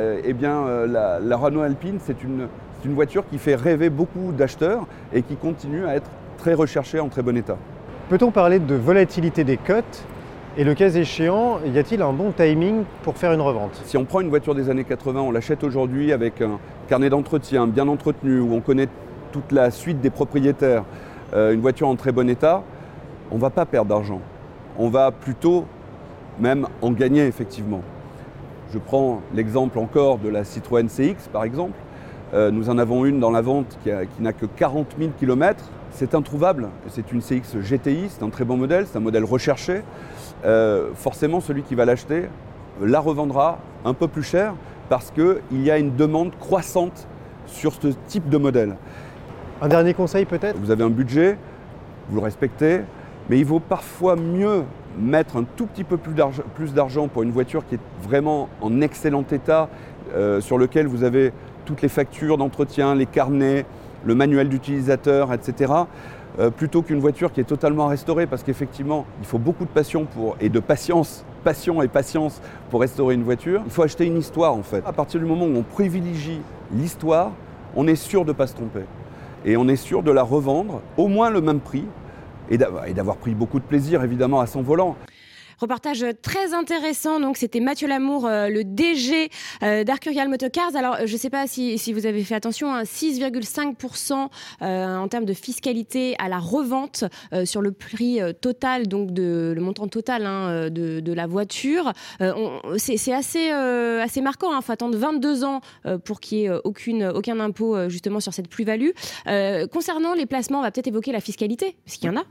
La Renault Alpine, c'est une voiture qui fait rêver beaucoup d'acheteurs et qui continue à être très recherchée en très bon état. Peut-on parler de volatilité des cotes? Et le cas échéant, y a-t-il un bon timing pour faire une revente? Si on prend une voiture des années 80, on l'achète aujourd'hui avec un carnet d'entretien bien entretenu, où on connaît toute la suite des propriétaires, une voiture en très bon état, on ne va pas perdre d'argent. On va plutôt même en gagner effectivement. Je prends l'exemple encore de la Citroën CX par exemple. Nous en avons une dans la vente qui n'a que 40 000 km. C'est introuvable, c'est une CX GTI, c'est un très bon modèle, c'est un modèle recherché. Forcément, celui qui va l'acheter la revendra un peu plus cher parce qu'il y a une demande croissante sur ce type de modèle. Un dernier conseil peut-être? Vous avez un budget, vous le respectez, mais il vaut parfois mieux mettre un tout petit peu plus d'argent pour une voiture qui est vraiment en excellent état, sur lequel vous avez toutes les factures d'entretien, les carnets, le manuel d'utilisateur, etc., plutôt qu'une voiture qui est totalement restaurée, parce qu'effectivement, il faut beaucoup de passion et de patience pour restaurer une voiture. Il faut acheter une histoire, en fait. À partir du moment où on privilégie l'histoire, on est sûr de ne pas se tromper. Et on est sûr de la revendre au moins le même prix et d'avoir pris beaucoup de plaisir, évidemment, à son volant. Reportage très intéressant, donc c'était Mathieu Lamour, le DG d'Arcurial Motocars. Alors je ne sais pas si vous avez fait attention, 6,5% en termes de fiscalité à la revente sur le prix total, donc le montant total de la voiture. C'est assez marquant, il faut attendre 22 ans pour qu'il n'y ait aucun impôt justement sur cette plus-value. Concernant les placements, on va peut-être évoquer la fiscalité, parce qu'il y en a.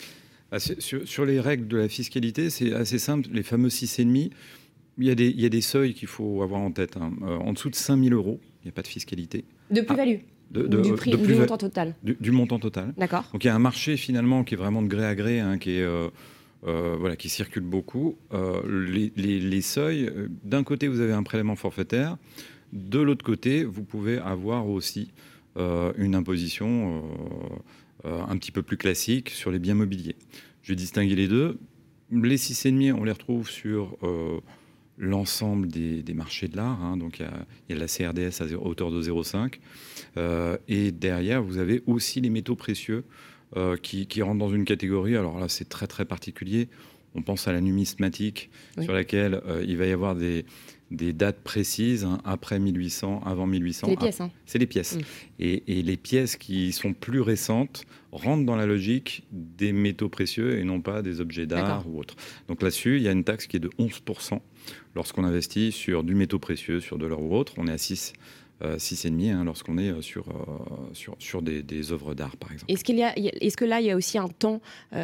Sur les règles de la fiscalité, c'est assez simple. Les fameux 6,5, il y a des seuils qu'il faut avoir en tête. En dessous de 5 000 euros, il n'y a pas de fiscalité. De plus-value du prix, du montant total. Du montant total. D'accord. Donc il y a un marché finalement qui est vraiment de gré à gré, qui circule beaucoup. Les seuils, d'un côté vous avez un prélèvement forfaitaire, de l'autre côté vous pouvez avoir aussi une imposition un petit peu plus classique sur les biens mobiliers. Je vais distinguer les deux. Les 6,5, on les retrouve sur l'ensemble des marchés de l'art. Donc il y a la CRDS à hauteur de 0,5. Et derrière, vous avez aussi les métaux précieux qui rentrent dans une catégorie. Alors là, c'est très très particulier. On pense à la numismatique, oui, sur laquelle il va y avoir des dates précises, après 1800, avant 1800. C'est les pièces. C'est les pièces. Et les pièces qui sont plus récentes rentrent dans la logique des métaux précieux et non pas des objets d'art ou autres. Donc là-dessus, il y a une taxe qui est de 11% lorsqu'on investit sur du métaux précieux, sur de l'or ou autre. On est à 6 6,5 lorsqu'on est sur des œuvres d'art, par exemple. Est-ce que là, il y a aussi un temps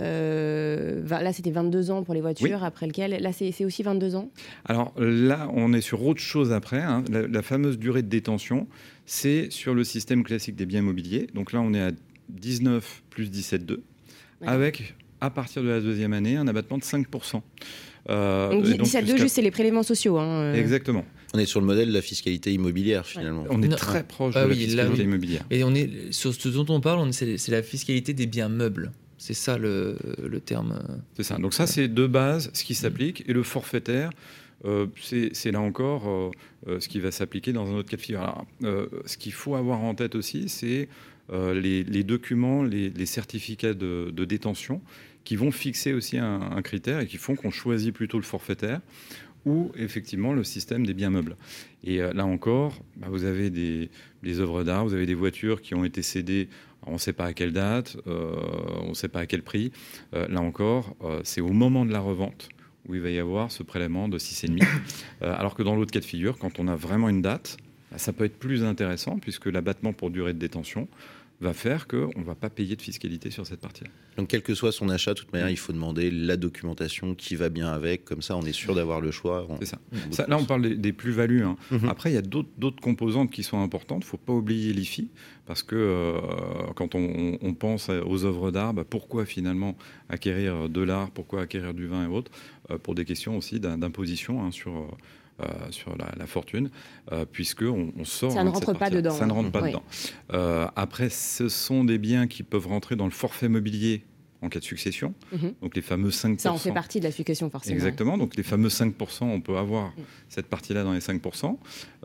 là, c'était 22 ans pour les voitures, Oui. après lequel... Là, c'est aussi 22 ans. Alors là, on est sur autre chose après. La fameuse durée de détention, c'est sur le système classique des biens immobiliers. Donc là, on est à 19 plus 17,2, avec, à partir de la deuxième année, un abattement de 5%. Donc 17,2, juste, c'est les prélèvements sociaux. Exactement. On est sur le modèle de la fiscalité immobilière, finalement. On est très proche de la fiscalité immobilière. Et on est sur ce dont on parle, c'est la fiscalité des biens meubles. C'est ça le terme. C'est ça. Donc ça, c'est de base ce qui s'applique. Et le forfaitaire, c'est là encore ce qui va s'appliquer dans un autre cas de figure. Alors, ce qu'il faut avoir en tête aussi, c'est les documents, les certificats de détention qui vont fixer aussi un critère et qui font qu'on choisit plutôt le forfaitaire ou effectivement le système des biens meubles. Et là encore, vous avez des œuvres d'art, vous avez des voitures qui ont été cédées, on ne sait pas à quelle date, on ne sait pas à quel prix. Là encore, c'est au moment de la revente où il va y avoir ce prélèvement de 6,5. Alors que dans l'autre cas de figure, quand on a vraiment une date, ça peut être plus intéressant puisque l'abattement pour durée de détention va faire qu'on ne va pas payer de fiscalité sur cette partie-là. Donc, quel que soit son achat, de toute manière, il faut demander la documentation qui va bien avec. Comme ça, on est sûr d'avoir le choix. C'est ça. Là, on parle des plus-values. Après, il y a d'autres composantes qui sont importantes. Il ne faut pas oublier l'IFI, parce que quand on pense aux œuvres d'art, pourquoi finalement acquérir de l'art, pourquoi acquérir du vin et autres, pour des questions aussi d'imposition sur la fortune, puisqu'on sort... Ça ne rentre pas dedans. Ça ne rentre pas dedans. Après, ce sont des biens qui peuvent rentrer dans le forfait mobilier en cas de succession, donc les fameux 5%. Ça en fait partie de la succession, forcément. Exactement, donc les fameux 5%, on peut avoir cette partie-là dans les 5%.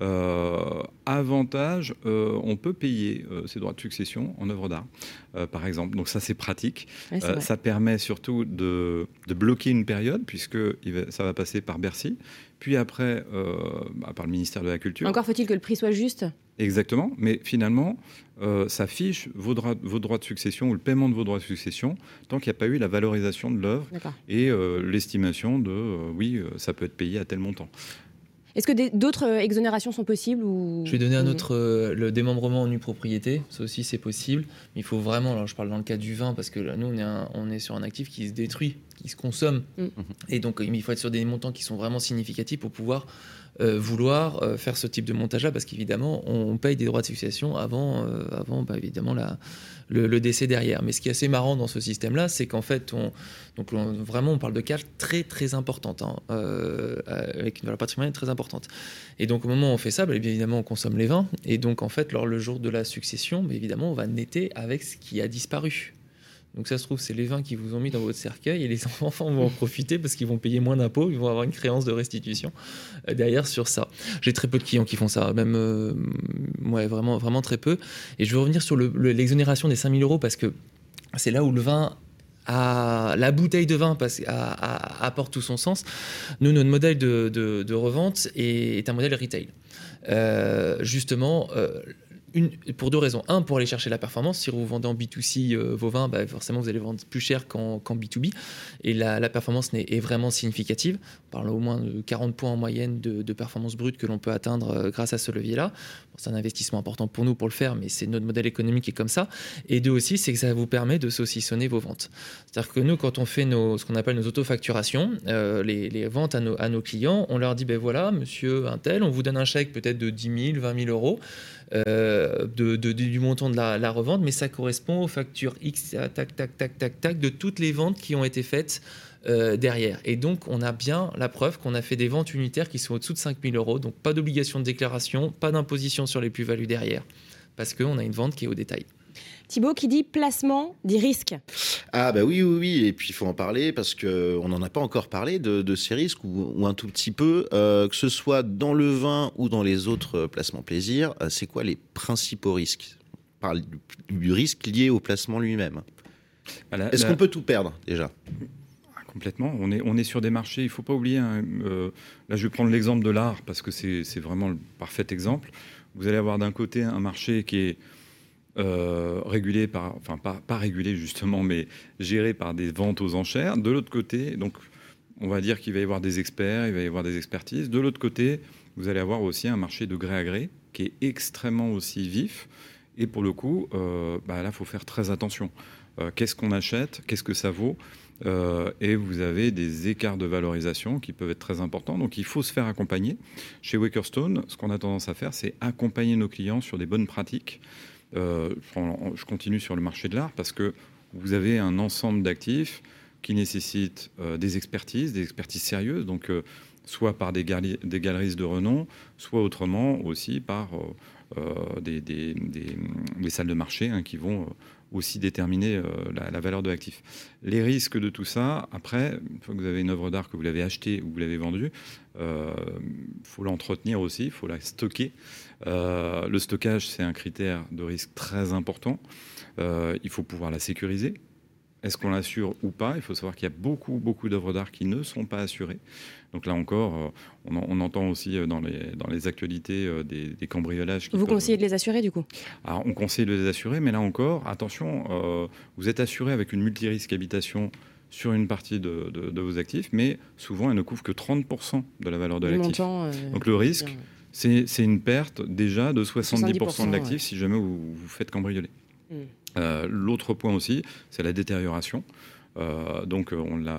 Avantage, on peut payer ces droits de succession en œuvre d'art, par exemple. Donc ça, c'est pratique. Ouais, ça permet surtout de bloquer une période, puisque ça va passer par Bercy, puis après par le ministère de la Culture. Encore faut-il que le prix soit juste. Exactement, mais finalement, ça fiche vos droits de succession ou le paiement de vos droits de succession tant qu'il n'y a pas eu la valorisation de l'œuvre et l'estimation de ça peut être payé à tel montant. Est-ce que d'autres exonérations sont possibles ou... Je vais donner un autre, le démembrement en nue propriété. Ça aussi, c'est possible. Mais il faut vraiment, alors je parle dans le cas du vin, parce que là, nous, on est sur un actif qui se détruit, qui se consomme. Et donc, il faut être sur des montants qui sont vraiment significatifs pour pouvoir vouloir faire ce type de montage-là, parce qu'évidemment, on paye des droits de succession avant évidemment, le décès derrière. Mais ce qui est assez marrant dans ce système-là, c'est qu'en fait, vraiment, on parle de cash très, très importante, avec une valeur patrimoniale très importante. Et donc, au moment où on fait ça, évidemment, on consomme les vins. Et donc, en fait, le jour de la succession, évidemment, on va netter avec ce qui a disparu. Donc ça se trouve, c'est les vins qui vous ont mis dans votre cercueil et les enfants vont en profiter parce qu'ils vont payer moins d'impôts, ils vont avoir une créance de restitution derrière sur ça. J'ai très peu de clients qui font ça, même vraiment, vraiment très peu. Et je veux revenir sur l'exonération des 5 000 € parce que c'est là où le vin... la bouteille de vin apporte tout son sens. Nous, notre modèle de revente est un modèle retail. Justement... pour deux raisons. Un, pour aller chercher la performance. Si vous vendez en B2C vos vins, forcément, vous allez vendre plus cher qu'en B2B. Et la performance est vraiment significative. On parle au moins de 40 points en moyenne de performance brute que l'on peut atteindre grâce à ce levier-là. Bon, c'est un investissement important pour nous pour le faire, mais c'est notre modèle économique qui est comme ça. Et deux aussi, c'est que ça vous permet de saucissonner vos ventes. C'est-à-dire que nous, quand on fait ce qu'on appelle nos autofacturations, les ventes à nos clients, on leur dit, voilà, monsieur un tel, on vous donne un chèque peut-être de 10 000, 20 000 €. Du montant de la revente, mais ça correspond aux factures X, tac, de toutes les ventes qui ont été faites derrière. Et donc, on a bien la preuve qu'on a fait des ventes unitaires qui sont au-dessous de 5 000 €, donc pas d'obligation de déclaration, pas d'imposition sur les plus-values derrière, parce qu'on a une vente qui est au détail. Thibaut, qui dit placement, dit risque. Ah oui, et puis il faut en parler parce qu'on n'en a pas encore parlé de ces risques, ou un tout petit peu, que ce soit dans le vin ou dans les autres placements plaisir. C'est quoi les principaux risques ? On parle du risque lié au placement lui-même. Est-ce qu'on peut tout perdre déjà ? Complètement. On est sur des marchés, il ne faut pas oublier, là je vais prendre l'exemple de l'art parce que c'est vraiment le parfait exemple. Vous allez avoir d'un côté un marché qui est régulé pas régulé justement, mais géré par des ventes aux enchères. De l'autre côté, donc on va dire qu'il va y avoir des experts, il va y avoir des expertises. De l'autre côté, vous allez avoir aussi un marché de gré à gré, qui est extrêmement aussi vif. Et pour le coup, là, il faut faire très attention. Qu'est-ce qu'on achète ? Qu'est-ce que ça vaut ? Et vous avez des écarts de valorisation qui peuvent être très importants. Donc, il faut se faire accompagner. Chez Wakerstone, ce qu'on a tendance à faire, c'est accompagner nos clients sur des bonnes pratiques. Je continue sur le marché de l'art parce que vous avez un ensemble d'actifs qui nécessitent des expertises sérieuses, donc soit par des galeristes de renom, soit autrement aussi par des salles de marché qui vont aussi déterminer la valeur de l'actif. Les risques de tout ça, après, une fois que vous avez une œuvre d'art, que vous l'avez achetée ou que vous l'avez vendue, faut l'entretenir aussi, il faut la stocker. Le stockage, c'est un critère de risque très important. Il faut pouvoir la sécuriser. Est-ce qu'on l'assure ou pas ? Il faut savoir qu'il y a beaucoup d'œuvres d'art qui ne sont pas assurées. Donc là encore, on entend aussi dans les actualités des cambriolages. Vous conseillez de les assurer du coup ? Alors, on conseille de les assurer, mais là encore, attention, vous êtes assuré avec une multirisque habitation sur une partie de vos actifs, mais souvent elle ne couvre que 30% de la valeur de l'actif. Donc le risque, c'est une perte déjà de 70% de l'actif si jamais vous faites cambrioler. L'autre point aussi, c'est la détérioration. Donc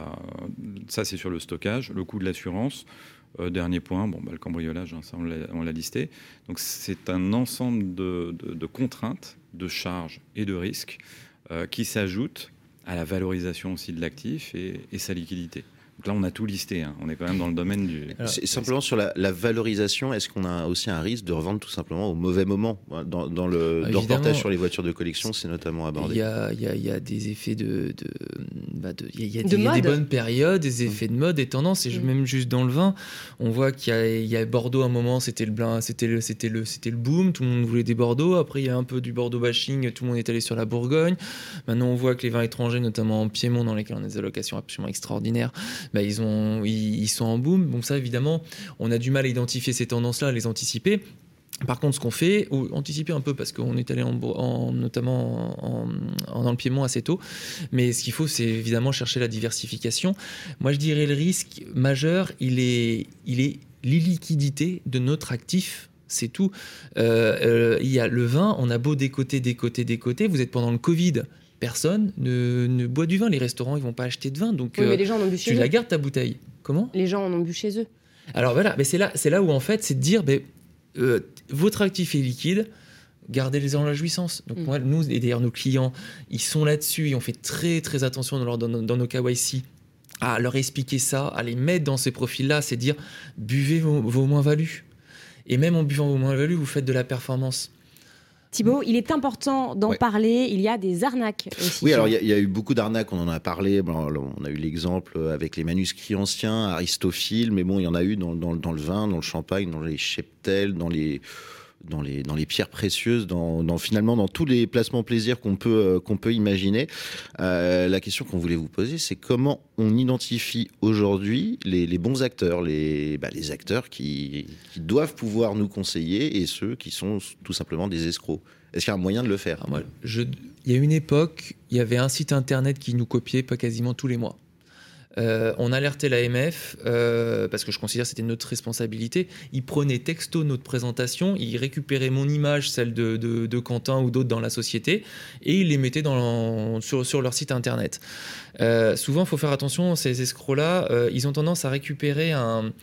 ça c'est sur le stockage, le coût de l'assurance. Dernier point, le cambriolage, ça on l'a listé. Donc c'est un ensemble de contraintes, de charges et de risques qui s'ajoutent à la valorisation aussi de l'actif et sa liquidité. Donc là, on a tout listé. On est quand même dans le domaine du... C'est simplement sur la valorisation, est-ce qu'on a aussi un risque de revendre tout simplement au mauvais moment ? Dans le reportage sur les voitures de collection, c'est notamment abordé. Il y a des effets il y a des bonnes périodes, des effets de mode, des tendances. Et même juste dans le vin, on voit qu'il y a Bordeaux à un moment, c'était le boom, tout le monde voulait des Bordeaux. Après, il y a un peu du Bordeaux bashing, tout le monde est allé sur la Bourgogne. Maintenant, on voit que les vins étrangers, notamment en Piémont, dans lesquels on a des allocations absolument extraordinaires, ils sont en boom. Donc ça, évidemment, on a du mal à identifier ces tendances-là, à les anticiper. Par contre, ce qu'on fait, ou anticiper un peu, parce qu'on est allé notamment dans le Piémont assez tôt, mais ce qu'il faut, c'est évidemment chercher la diversification. Moi, je dirais le risque majeur, il est l'illiquidité de notre actif. C'est tout. Il y a le vin, on a beau décoter. Vous êtes pendant le Covid, personne ne boit du vin. Les restaurants, ils vont pas acheter de vin. Donc, mais les gens en ont bu chez eux. Tu la gardes ta bouteille. Comment ? Les gens en ont bu chez eux. Alors voilà, mais c'est là où en fait, c'est de dire, votre actif est liquide, gardez-les-en la jouissance. Donc moi, nous et d'ailleurs nos clients, ils sont là-dessus et on fait très très attention dans nos KYC à leur expliquer ça, à les mettre dans ces profils-là, c'est dire buvez vos moins-values. Et même en buvant vos moins-values, vous faites de la performance. Thibaut, il est important d'en parler. Il y a des arnaques aussi. Oui, alors il y a eu beaucoup d'arnaques, on en a parlé. On a eu l'exemple avec les manuscrits anciens, Aristophile, mais il y en a eu dans le vin, dans le champagne, dans les cheptels, dans les pierres précieuses, finalement dans tous les placements plaisir qu'on peut imaginer. La question qu'on voulait vous poser, c'est comment on identifie aujourd'hui les bons acteurs, les acteurs qui doivent pouvoir nous conseiller et ceux qui sont tout simplement des escrocs. Est-ce qu'il y a un moyen de le faire ? Il y a une époque, il y avait un site internet qui nous copiait pas quasiment tous les mois. On alertait l'AMF parce que je considère que c'était notre responsabilité. Ils prenaient texto notre présentation, ils récupéraient mon image, celle de Quentin ou d'autres dans la société, et ils les mettaient sur leur site internet. Souvent, il faut faire attention, ces escrocs-là, ils ont tendance à récupérer un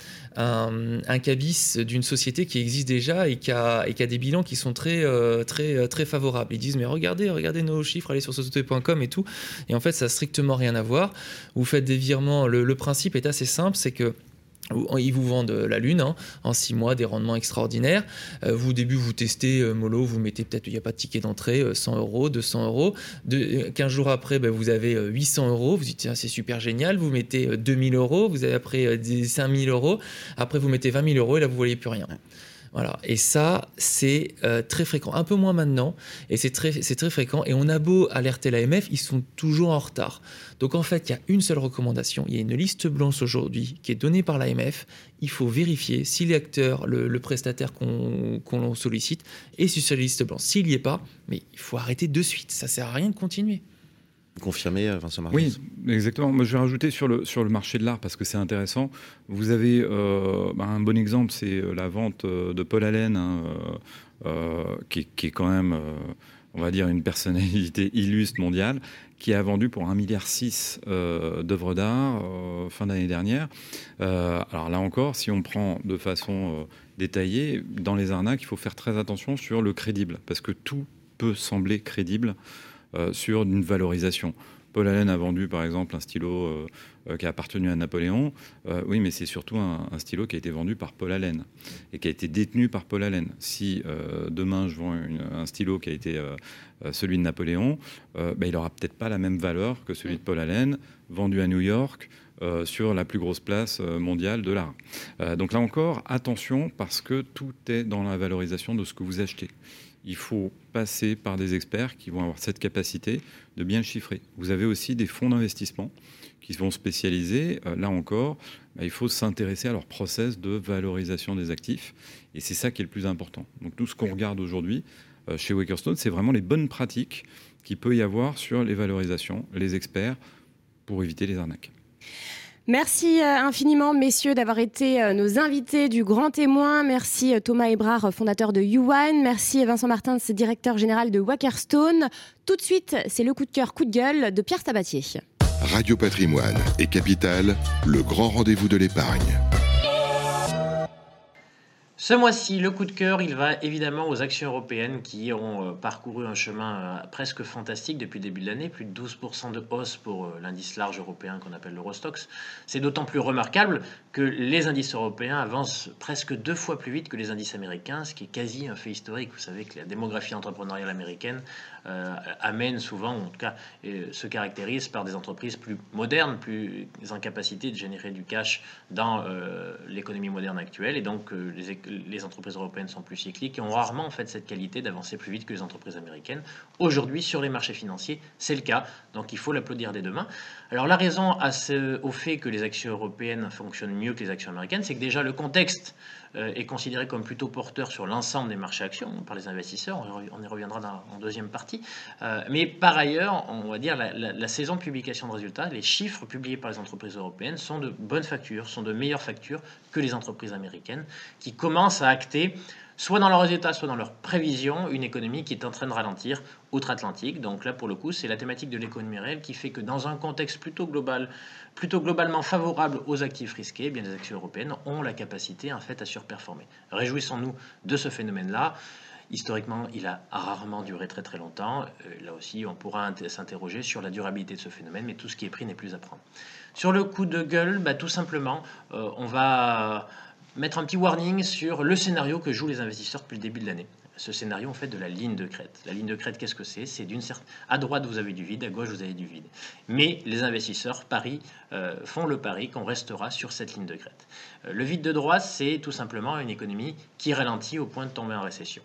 cabis d'une société qui existe déjà et qui a des bilans qui sont très, très, très favorables. Ils disent, mais regardez nos chiffres, allez sur société.com et tout. Et en fait, ça n'a strictement rien à voir. Vous faites des virements. Le principe est assez simple, c'est que ils vous vendent la lune en 6 mois, des rendements extraordinaires. Vous, au début, vous testez mollo, vous mettez peut-être, il n'y a pas de ticket d'entrée, 100 €, 200 €. 15 jours après, vous avez 800 €. Vous dites, tiens, c'est super génial. Vous mettez 2000 €. Vous avez après 5000 €. Après, vous mettez 20 000 € et là, vous ne voyez plus rien. Voilà. Et ça, c'est très fréquent. Un peu moins maintenant, et c'est très fréquent. Et on a beau alerter l'AMF, ils sont toujours en retard. Donc en fait, il y a une seule recommandation. Il y a une liste blanche aujourd'hui qui est donnée par l'AMF. Il faut vérifier si l'acteur, le prestataire qu'on sollicite est sur cette liste blanche. S'il n'y est pas, mais il faut arrêter de suite. Ça ne sert à rien de continuer. confirmer, Vincent Martins? Oui, exactement. Moi, je vais rajouter sur le marché de l'art parce que c'est intéressant. Vous avez un bon exemple, c'est la vente de Paul Allen, hein, qui est quand même, on va dire, une personnalité illustre mondiale, qui a vendu pour 1,6 milliard d'œuvres d'art fin d'année dernière. Alors là encore, si on prend de façon détaillée, dans les arnaques, il faut faire très attention sur le crédible, parce que tout peut sembler crédible sur une valorisation. Paul Allen a vendu, par exemple, un stylo qui a appartenu à Napoléon. Oui, mais c'est surtout un stylo qui a été vendu par Paul Allen et qui a été détenu par Paul Allen. Si demain, je vends un stylo qui a été celui de Napoléon, il n'aura peut-être pas la même valeur que celui de Paul Allen, vendu à New York, sur la plus grosse place mondiale de l'art. Donc là encore, attention, parce que tout est dans la valorisation de ce que vous achetez. Il faut passer par des experts qui vont avoir cette capacité de bien le chiffrer. Vous avez aussi des fonds d'investissement qui vont spécialiser. Là encore, il faut s'intéresser à leur process de valorisation des actifs. Et c'est ça qui est le plus important. Donc tout ce qu'on regarde aujourd'hui chez Wakerstone, c'est vraiment les bonnes pratiques qu'il peut y avoir sur les valorisations, les experts, pour éviter les arnaques. Merci infiniment, messieurs, d'avoir été nos invités du Grand Témoin. Merci Thomas Hébrard, fondateur de YouWine. Merci Vincent Martins, directeur général de Wakerstone. Tout de suite, c'est le coup de cœur, coup de gueule de Pierre Sabatier. Radio Patrimoine et Capital, le grand rendez-vous de l'épargne. Ce mois-ci, le coup de cœur, il va évidemment aux actions européennes qui ont parcouru un chemin presque fantastique depuis le début de l'année, plus de 12% de hausse pour l'indice large européen qu'on appelle l'Eurostoxx. C'est d'autant plus remarquable que les indices européens avancent presque 2 fois plus vite que les indices américains, ce qui est quasi un fait historique. Vous savez que la démographie entrepreneuriale américaine amène souvent, en tout cas se caractérise par des entreprises plus modernes, plus en capacité de générer du cash dans l'économie moderne actuelle, et donc les entreprises européennes sont plus cycliques et ont rarement en fait cette qualité d'avancer plus vite que les entreprises américaines. Aujourd'hui, sur les marchés financiers, c'est le cas, donc il faut l'applaudir dès demain. Alors la raison au fait que les actions européennes fonctionnent mieux que les actions américaines, c'est que déjà le contexte est considéré comme plutôt porteur sur l'ensemble des marchés actions par les investisseurs. On y reviendra en deuxième partie. Mais par ailleurs, on va dire la saison de publication de résultats, les chiffres publiés par les entreprises européennes sont de bonnes factures, sont de meilleures factures que les entreprises américaines qui commencent à acter, soit dans leurs résultats, soit dans leurs prévisions, une économie qui est en train de ralentir outre-Atlantique. Donc là, pour le coup, c'est la thématique de l'économie réelle qui fait que dans un contexte plutôt globalement favorable aux actifs risqués, eh bien, les actions européennes ont la capacité en fait à surperformer. Réjouissons-nous de ce phénomène-là. Historiquement, il a rarement duré très très longtemps. Là aussi, on pourra s'interroger sur la durabilité de ce phénomène, mais tout ce qui est pris n'est plus à prendre. Sur le coup de gueule, tout simplement, on va mettre un petit warning sur le scénario que jouent les investisseurs depuis le début de l'année. Ce scénario, en fait, de la ligne de crête. La ligne de crête, qu'est-ce que c'est ? C'est à droite, vous avez du vide, à gauche, vous avez du vide. Mais les investisseurs font le pari qu'on restera sur cette ligne de crête. Le vide de droite, c'est tout simplement une économie qui ralentit au point de tomber en récession.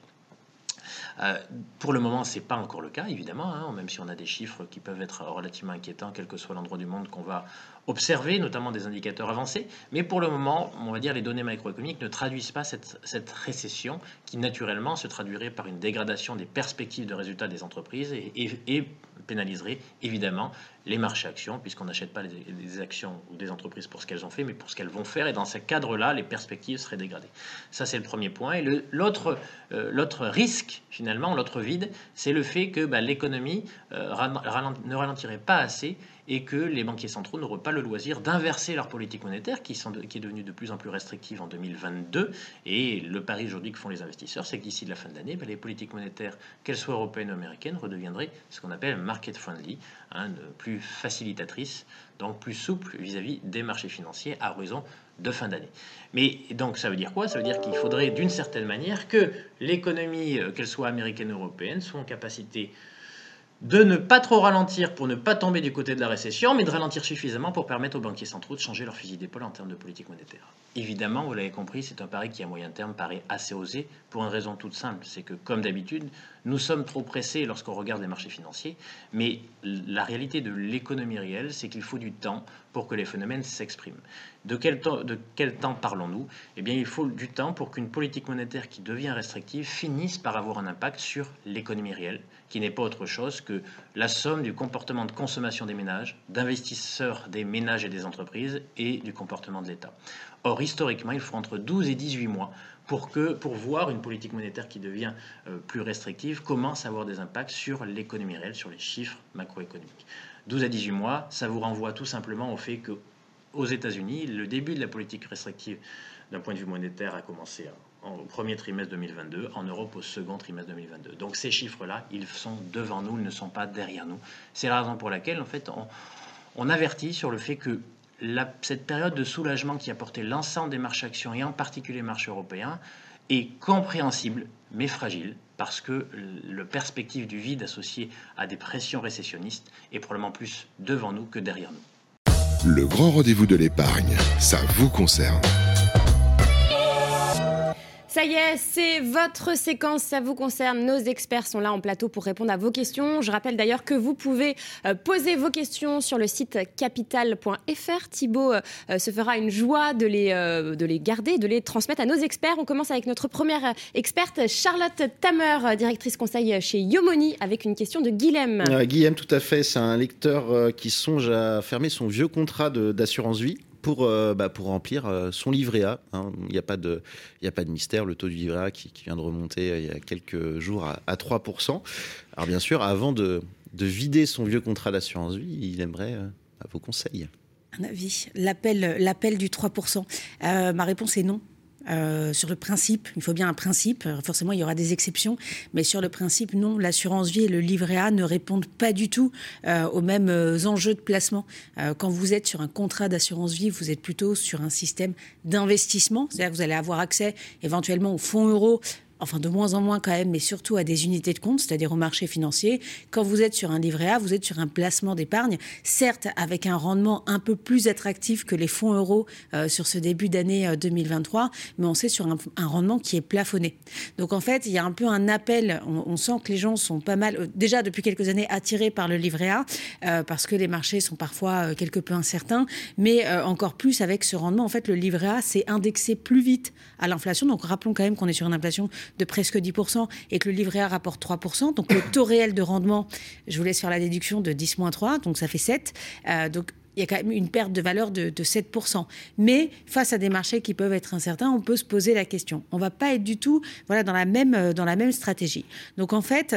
Pour le moment, ce n'est pas encore le cas, évidemment, même si on a des chiffres qui peuvent être relativement inquiétants, quel que soit l'endroit du monde qu'on va observer, notamment des indicateurs avancés. Mais pour le moment, on va dire les données macroéconomiques ne traduisent pas cette récession qui, naturellement, se traduirait par une dégradation des perspectives de résultats des entreprises et pénaliserait, évidemment, les marchés actions, puisqu'on n'achète pas des actions ou des entreprises pour ce qu'elles ont fait, mais pour ce qu'elles vont faire. Et dans ce cadre-là, les perspectives seraient dégradées. Ça, c'est le premier point. Et l'autre risque, finalement, l'autre vide, c'est le fait que l'économie ne ralentirait pas assez et que les banquiers centraux n'auront pas le loisir d'inverser leur politique monétaire qui est devenue de plus en plus restrictive en 2022. Et le pari aujourd'hui que font les investisseurs, c'est que d'ici la fin de l'année, les politiques monétaires, qu'elles soient européennes ou américaines, redeviendraient ce qu'on appelle market friendly, plus facilitatrices, donc plus souples vis-à-vis des marchés financiers à horizon de fin d'année. Mais donc ça veut dire quoi ? Ça veut dire qu'il faudrait d'une certaine manière que l'économie, qu'elle soit américaine ou européenne, soit en capacité de ne pas trop ralentir pour ne pas tomber du côté de la récession, mais de ralentir suffisamment pour permettre aux banquiers centraux de changer leur fusil d'épaule en termes de politique monétaire. Évidemment, vous l'avez compris, c'est un pari qui à moyen terme paraît assez osé pour une raison toute simple, c'est que comme d'habitude, nous sommes trop pressés lorsqu'on regarde les marchés financiers, mais la réalité de l'économie réelle, c'est qu'il faut du temps pour que les phénomènes s'expriment. De quel temps parlons-nous ? Eh bien, il faut du temps pour qu'une politique monétaire qui devient restrictive finisse par avoir un impact sur l'économie réelle, qui n'est pas autre chose que la somme du comportement de consommation des ménages, d'investisseurs des ménages et des entreprises et du comportement de l'État. Or, historiquement, il faut entre 12 et 18 mois pour voir une politique monétaire qui devient plus restrictive commence à avoir des impacts sur l'économie réelle, sur les chiffres macroéconomiques. 12 à 18 mois, ça vous renvoie tout simplement au fait qu'aux États-Unis, le début de la politique restrictive d'un point de vue monétaire a commencé au premier trimestre 2022, en Europe au second trimestre 2022. Donc ces chiffres-là, ils sont devant nous, ils ne sont pas derrière nous. C'est la raison pour laquelle, en fait, on avertit sur le fait que cette période de soulagement qui a porté l'ensemble des marchés actions, et en particulier les marchés européens, est compréhensible, mais fragile, parce que la perspective du vide associé à des pressions récessionnistes est probablement plus devant nous que derrière nous. Le grand rendez-vous de l'épargne, ça vous concerne. Ça y est, c'est votre séquence, ça vous concerne. Nos experts sont là en plateau pour répondre à vos questions. Je rappelle d'ailleurs que vous pouvez poser vos questions sur le site capital.fr. Thibaut se fera une joie de les garder, de les transmettre à nos experts. On commence avec notre première experte, Charlotte Tamer, directrice conseil chez Yomoni, avec une question de Guilhem. Guilhem, tout à fait. C'est un lecteur qui songe à fermer son vieux contrat d'assurance vie pour remplir son livret A. Il n'y a pas de mystère. Le taux du livret A qui vient de remonter il y a quelques jours à 3%. Alors bien sûr, avant de vider son vieux contrat d'assurance vie, il aimerait vos conseils. Un avis. L'appel du 3%. Ma réponse est non. Sur le principe, il faut bien un principe, forcément il y aura des exceptions, mais sur le principe, non, l'assurance vie et le livret A ne répondent pas du tout aux mêmes enjeux de placement. Quand vous êtes sur un contrat d'assurance vie, vous êtes plutôt sur un système d'investissement, c'est-à-dire que vous allez avoir accès éventuellement aux fonds euros, enfin de moins en moins quand même, mais surtout à des unités de compte, c'est-à-dire au marché financier. Quand vous êtes sur un livret A, vous êtes sur un placement d'épargne, certes avec un rendement un peu plus attractif que les fonds euros sur ce début d'année 2023, mais on sait sur un rendement qui est plafonné. Donc en fait, il y a un peu un appel, on sent que les gens sont pas mal, déjà depuis quelques années, attirés par le livret A, parce que les marchés sont parfois quelque peu incertains, mais encore plus avec ce rendement. En fait, le livret A, c'est indexé plus vite à l'inflation, donc rappelons quand même qu'on est sur une inflation de presque 10% et que le livret A rapporte 3%. Donc le taux réel de rendement, je vous laisse faire la déduction, de 10-3, donc ça fait 7. Donc il y a quand même une perte de valeur de 7%. Mais face à des marchés qui peuvent être incertains, on peut se poser la question. On ne va pas être du tout dans la même stratégie. Donc en fait,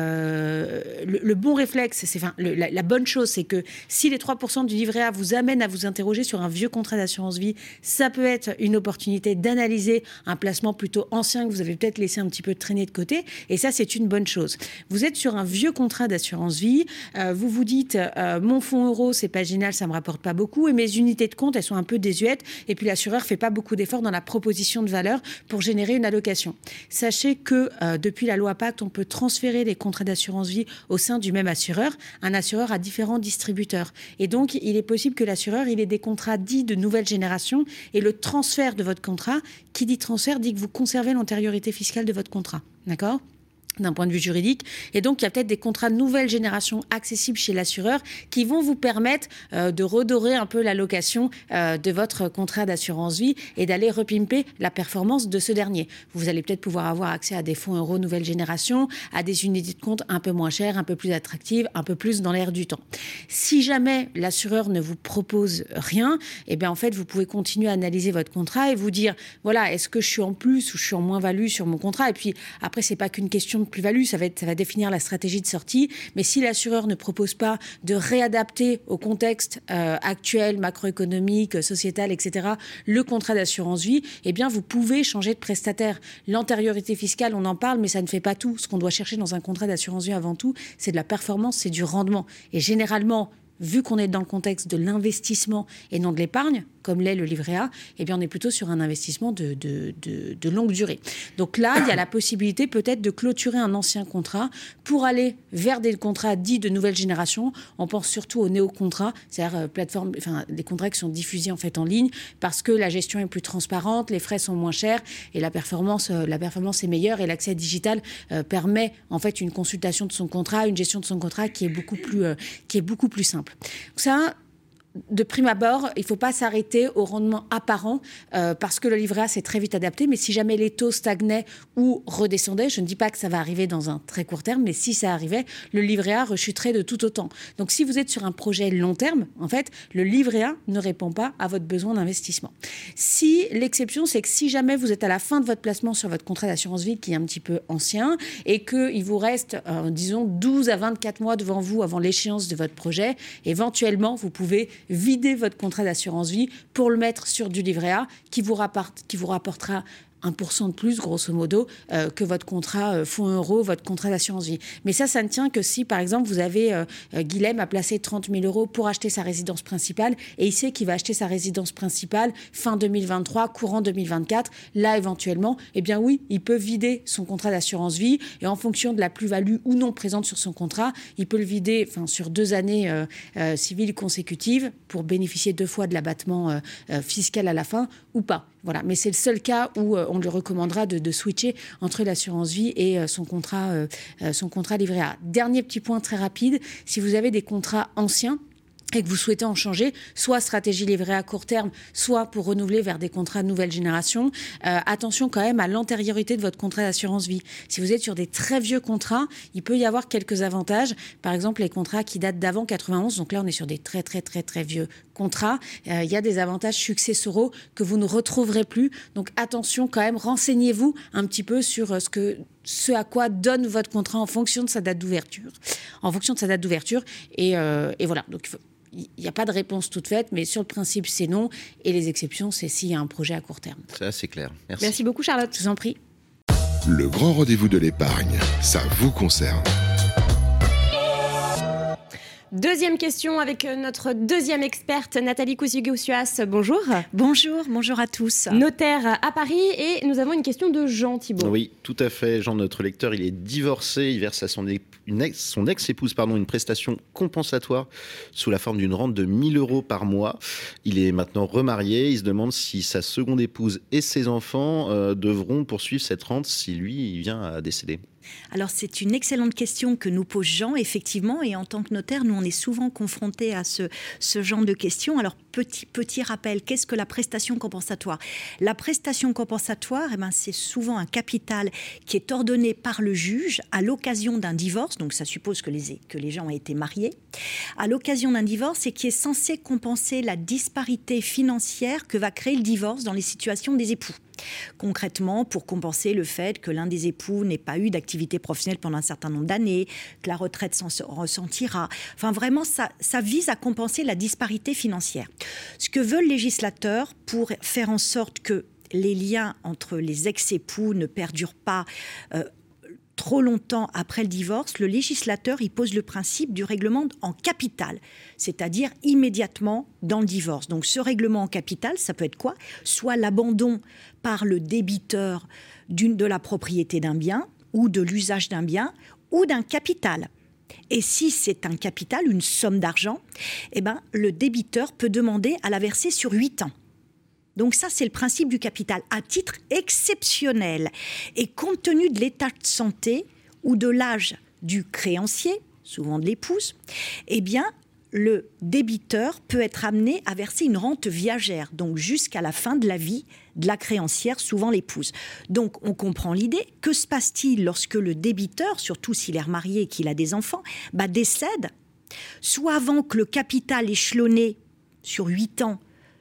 le bon réflexe, la bonne chose, c'est que si les 3% du livret A vous amènent à vous interroger sur un vieux contrat d'assurance vie, ça peut être une opportunité d'analyser un placement plutôt ancien que vous avez peut-être laissé un petit peu traîner de côté. Et ça, c'est une bonne chose. Vous êtes sur un vieux contrat d'assurance vie, vous vous dites mon fonds euro, c'est pas génial, ça me rapporte pas beaucoup, et mes unités de compte, elles sont un peu désuètes, et puis l'assureur fait pas beaucoup d'efforts dans la proposition de valeur pour générer une allocation. Sachez que depuis la loi Pacte, on peut transférer les contrats d'assurance vie au sein du même assureur. Un assureur a différents distributeurs, et donc il est possible que l'assureur il ait des contrats dits de nouvelle génération, et le transfert de votre contrat, qui dit transfert, dit que vous conservez l'antériorité fiscale de votre contrat. D'accord ? D'un point de vue juridique. Et donc, il y a peut-être des contrats de nouvelle génération accessibles chez l'assureur qui vont vous permettre de redorer un peu l'allocation de votre contrat d'assurance vie et d'aller repimper la performance de ce dernier. Vous allez peut-être pouvoir avoir accès à des fonds euros nouvelle génération, à des unités de compte un peu moins chères, un peu plus attractives, un peu plus dans l'air du temps. Si jamais l'assureur ne vous propose rien, eh bien, en fait, vous pouvez continuer à analyser votre contrat et vous dire, voilà, est-ce que je suis en plus ou je suis en moins-value sur mon contrat ? Et puis, après, c'est pas qu'une question de plus-value, ça va définir la stratégie de sortie. Mais si l'assureur ne propose pas de réadapter au contexte actuel, macroéconomique, sociétal, etc., le contrat d'assurance vie, eh bien, vous pouvez changer de prestataire. L'antériorité fiscale, on en parle, mais ça ne fait pas tout. Ce qu'on doit chercher dans un contrat d'assurance vie avant tout, c'est de la performance, c'est du rendement. Et généralement, vu qu'on est dans le contexte de l'investissement et non de l'épargne, comme l'est le livret A, eh bien on est plutôt sur un investissement de longue durée. Donc là, il y a la possibilité peut-être de clôturer un ancien contrat pour aller vers des contrats dits de nouvelle génération. On pense surtout aux néo-contrats, c'est-à-dire des contrats qui sont diffusés en fait en ligne parce que la gestion est plus transparente, les frais sont moins chers et la performance est meilleure et l'accès digital permet en fait une consultation de son contrat, une gestion de son contrat qui est beaucoup plus simple. Donc ça, de prime abord, il ne faut pas s'arrêter au rendement apparent parce que le livret A s'est très vite adapté. Mais si jamais les taux stagnaient ou redescendaient, je ne dis pas que ça va arriver dans un très court terme, mais si ça arrivait, le livret A rechuterait de tout autant. Donc si vous êtes sur un projet long terme, en fait, le livret A ne répond pas à votre besoin d'investissement. Si l'exception, c'est que si jamais vous êtes à la fin de votre placement sur votre contrat d'assurance vie qui est un petit peu ancien et qu'il vous reste, disons, 12 à 24 mois devant vous avant l'échéance de votre projet, éventuellement, vous pouvez vider votre contrat d'assurance vie pour le mettre sur du livret A qui vous rapportera 1% de plus, grosso modo, que votre contrat fonds euro, votre contrat d'assurance vie. Mais ça ne tient que si, par exemple, vous avez... Guilhem a placé 30 000 € pour acheter sa résidence principale et il sait qu'il va acheter sa résidence principale fin 2023, courant 2024. Là, éventuellement, eh bien oui, il peut vider son contrat d'assurance vie et en fonction de la plus-value ou non présente sur son contrat, il peut le vider sur 2 années civiles consécutives pour bénéficier 2 fois de l'abattement fiscal à la fin ou pas. Voilà. Mais c'est le seul cas où on lui recommandera de switcher entre l'assurance vie et son contrat livret A. Dernier petit point très rapide, si vous avez des contrats anciens et que vous souhaitez en changer, soit stratégie livret à court terme, soit pour renouveler vers des contrats de nouvelle génération, attention quand même à l'antériorité de votre contrat d'assurance vie. Si vous êtes sur des très vieux contrats, il peut y avoir quelques avantages. Par exemple, les contrats qui datent d'avant 91, donc là on est sur des très très très très vieux contrats, il y a des avantages successoraux que vous ne retrouverez plus. Donc attention quand même, renseignez-vous un petit peu sur ce à quoi donne votre contrat en fonction de sa date d'ouverture. Et voilà, donc il n'y a pas de réponse toute faite, mais sur le principe, c'est non. Et les exceptions, c'est s'il y a un projet à court terme. C'est assez clair. Merci beaucoup, Charlotte. Je vous en prie. Le grand rendez-vous de l'épargne, ça vous concerne. Deuxième question avec notre deuxième experte, Nathalie Cousigoussias. Bonjour. Bonjour à tous. Notaire à Paris, et nous avons une question de Jean Thibault. Oui, tout à fait. Jean, notre lecteur, il est divorcé. Il verse à son ex-épouse une prestation compensatoire sous la forme d'une rente de 1 000 € par mois. Il est maintenant remarié. Il se demande si sa seconde épouse et ses enfants devront poursuivre cette rente si lui, il vient à décéder. Alors, c'est une excellente question que nous pose Jean, effectivement, et en tant que notaire, nous, on est souvent confrontés à ce genre de questions. Alors, petit rappel, qu'est-ce que la prestation compensatoire ? La prestation compensatoire, c'est souvent un capital qui est ordonné par le juge à l'occasion d'un divorce, donc ça suppose que les gens ont été mariés, à l'occasion d'un divorce et qui est censé compenser la disparité financière que va créer le divorce dans les situations des époux. Concrètement, pour compenser le fait que l'un des époux n'ait pas eu d'activité professionnelle pendant un certain nombre d'années, que la retraite s'en ressentira. Enfin, vraiment, ça vise à compenser la disparité financière. Ce que veut le législateur pour faire en sorte que les liens entre les ex-époux ne perdurent pas trop longtemps après le divorce, le législateur il pose le principe du règlement en capital, c'est-à-dire immédiatement dans le divorce. Donc ce règlement en capital, ça peut être quoi ? Soit l'abandon par le débiteur de la propriété d'un bien ou de l'usage d'un bien ou d'un capital. Et si c'est un capital, une somme d'argent, le débiteur peut demander à la verser sur 8 ans. Donc ça, c'est le principe du capital, à titre exceptionnel. Et compte tenu de l'état de santé ou de l'âge du créancier, souvent de l'épouse, le débiteur peut être amené à verser une rente viagère, donc jusqu'à la fin de la vie de la créancière, souvent l'épouse. Donc on comprend l'idée. Que se passe-t-il lorsque le débiteur, surtout s'il est remarié et qu'il a des enfants, décède, soit avant que le capital échelonné sur 8 ans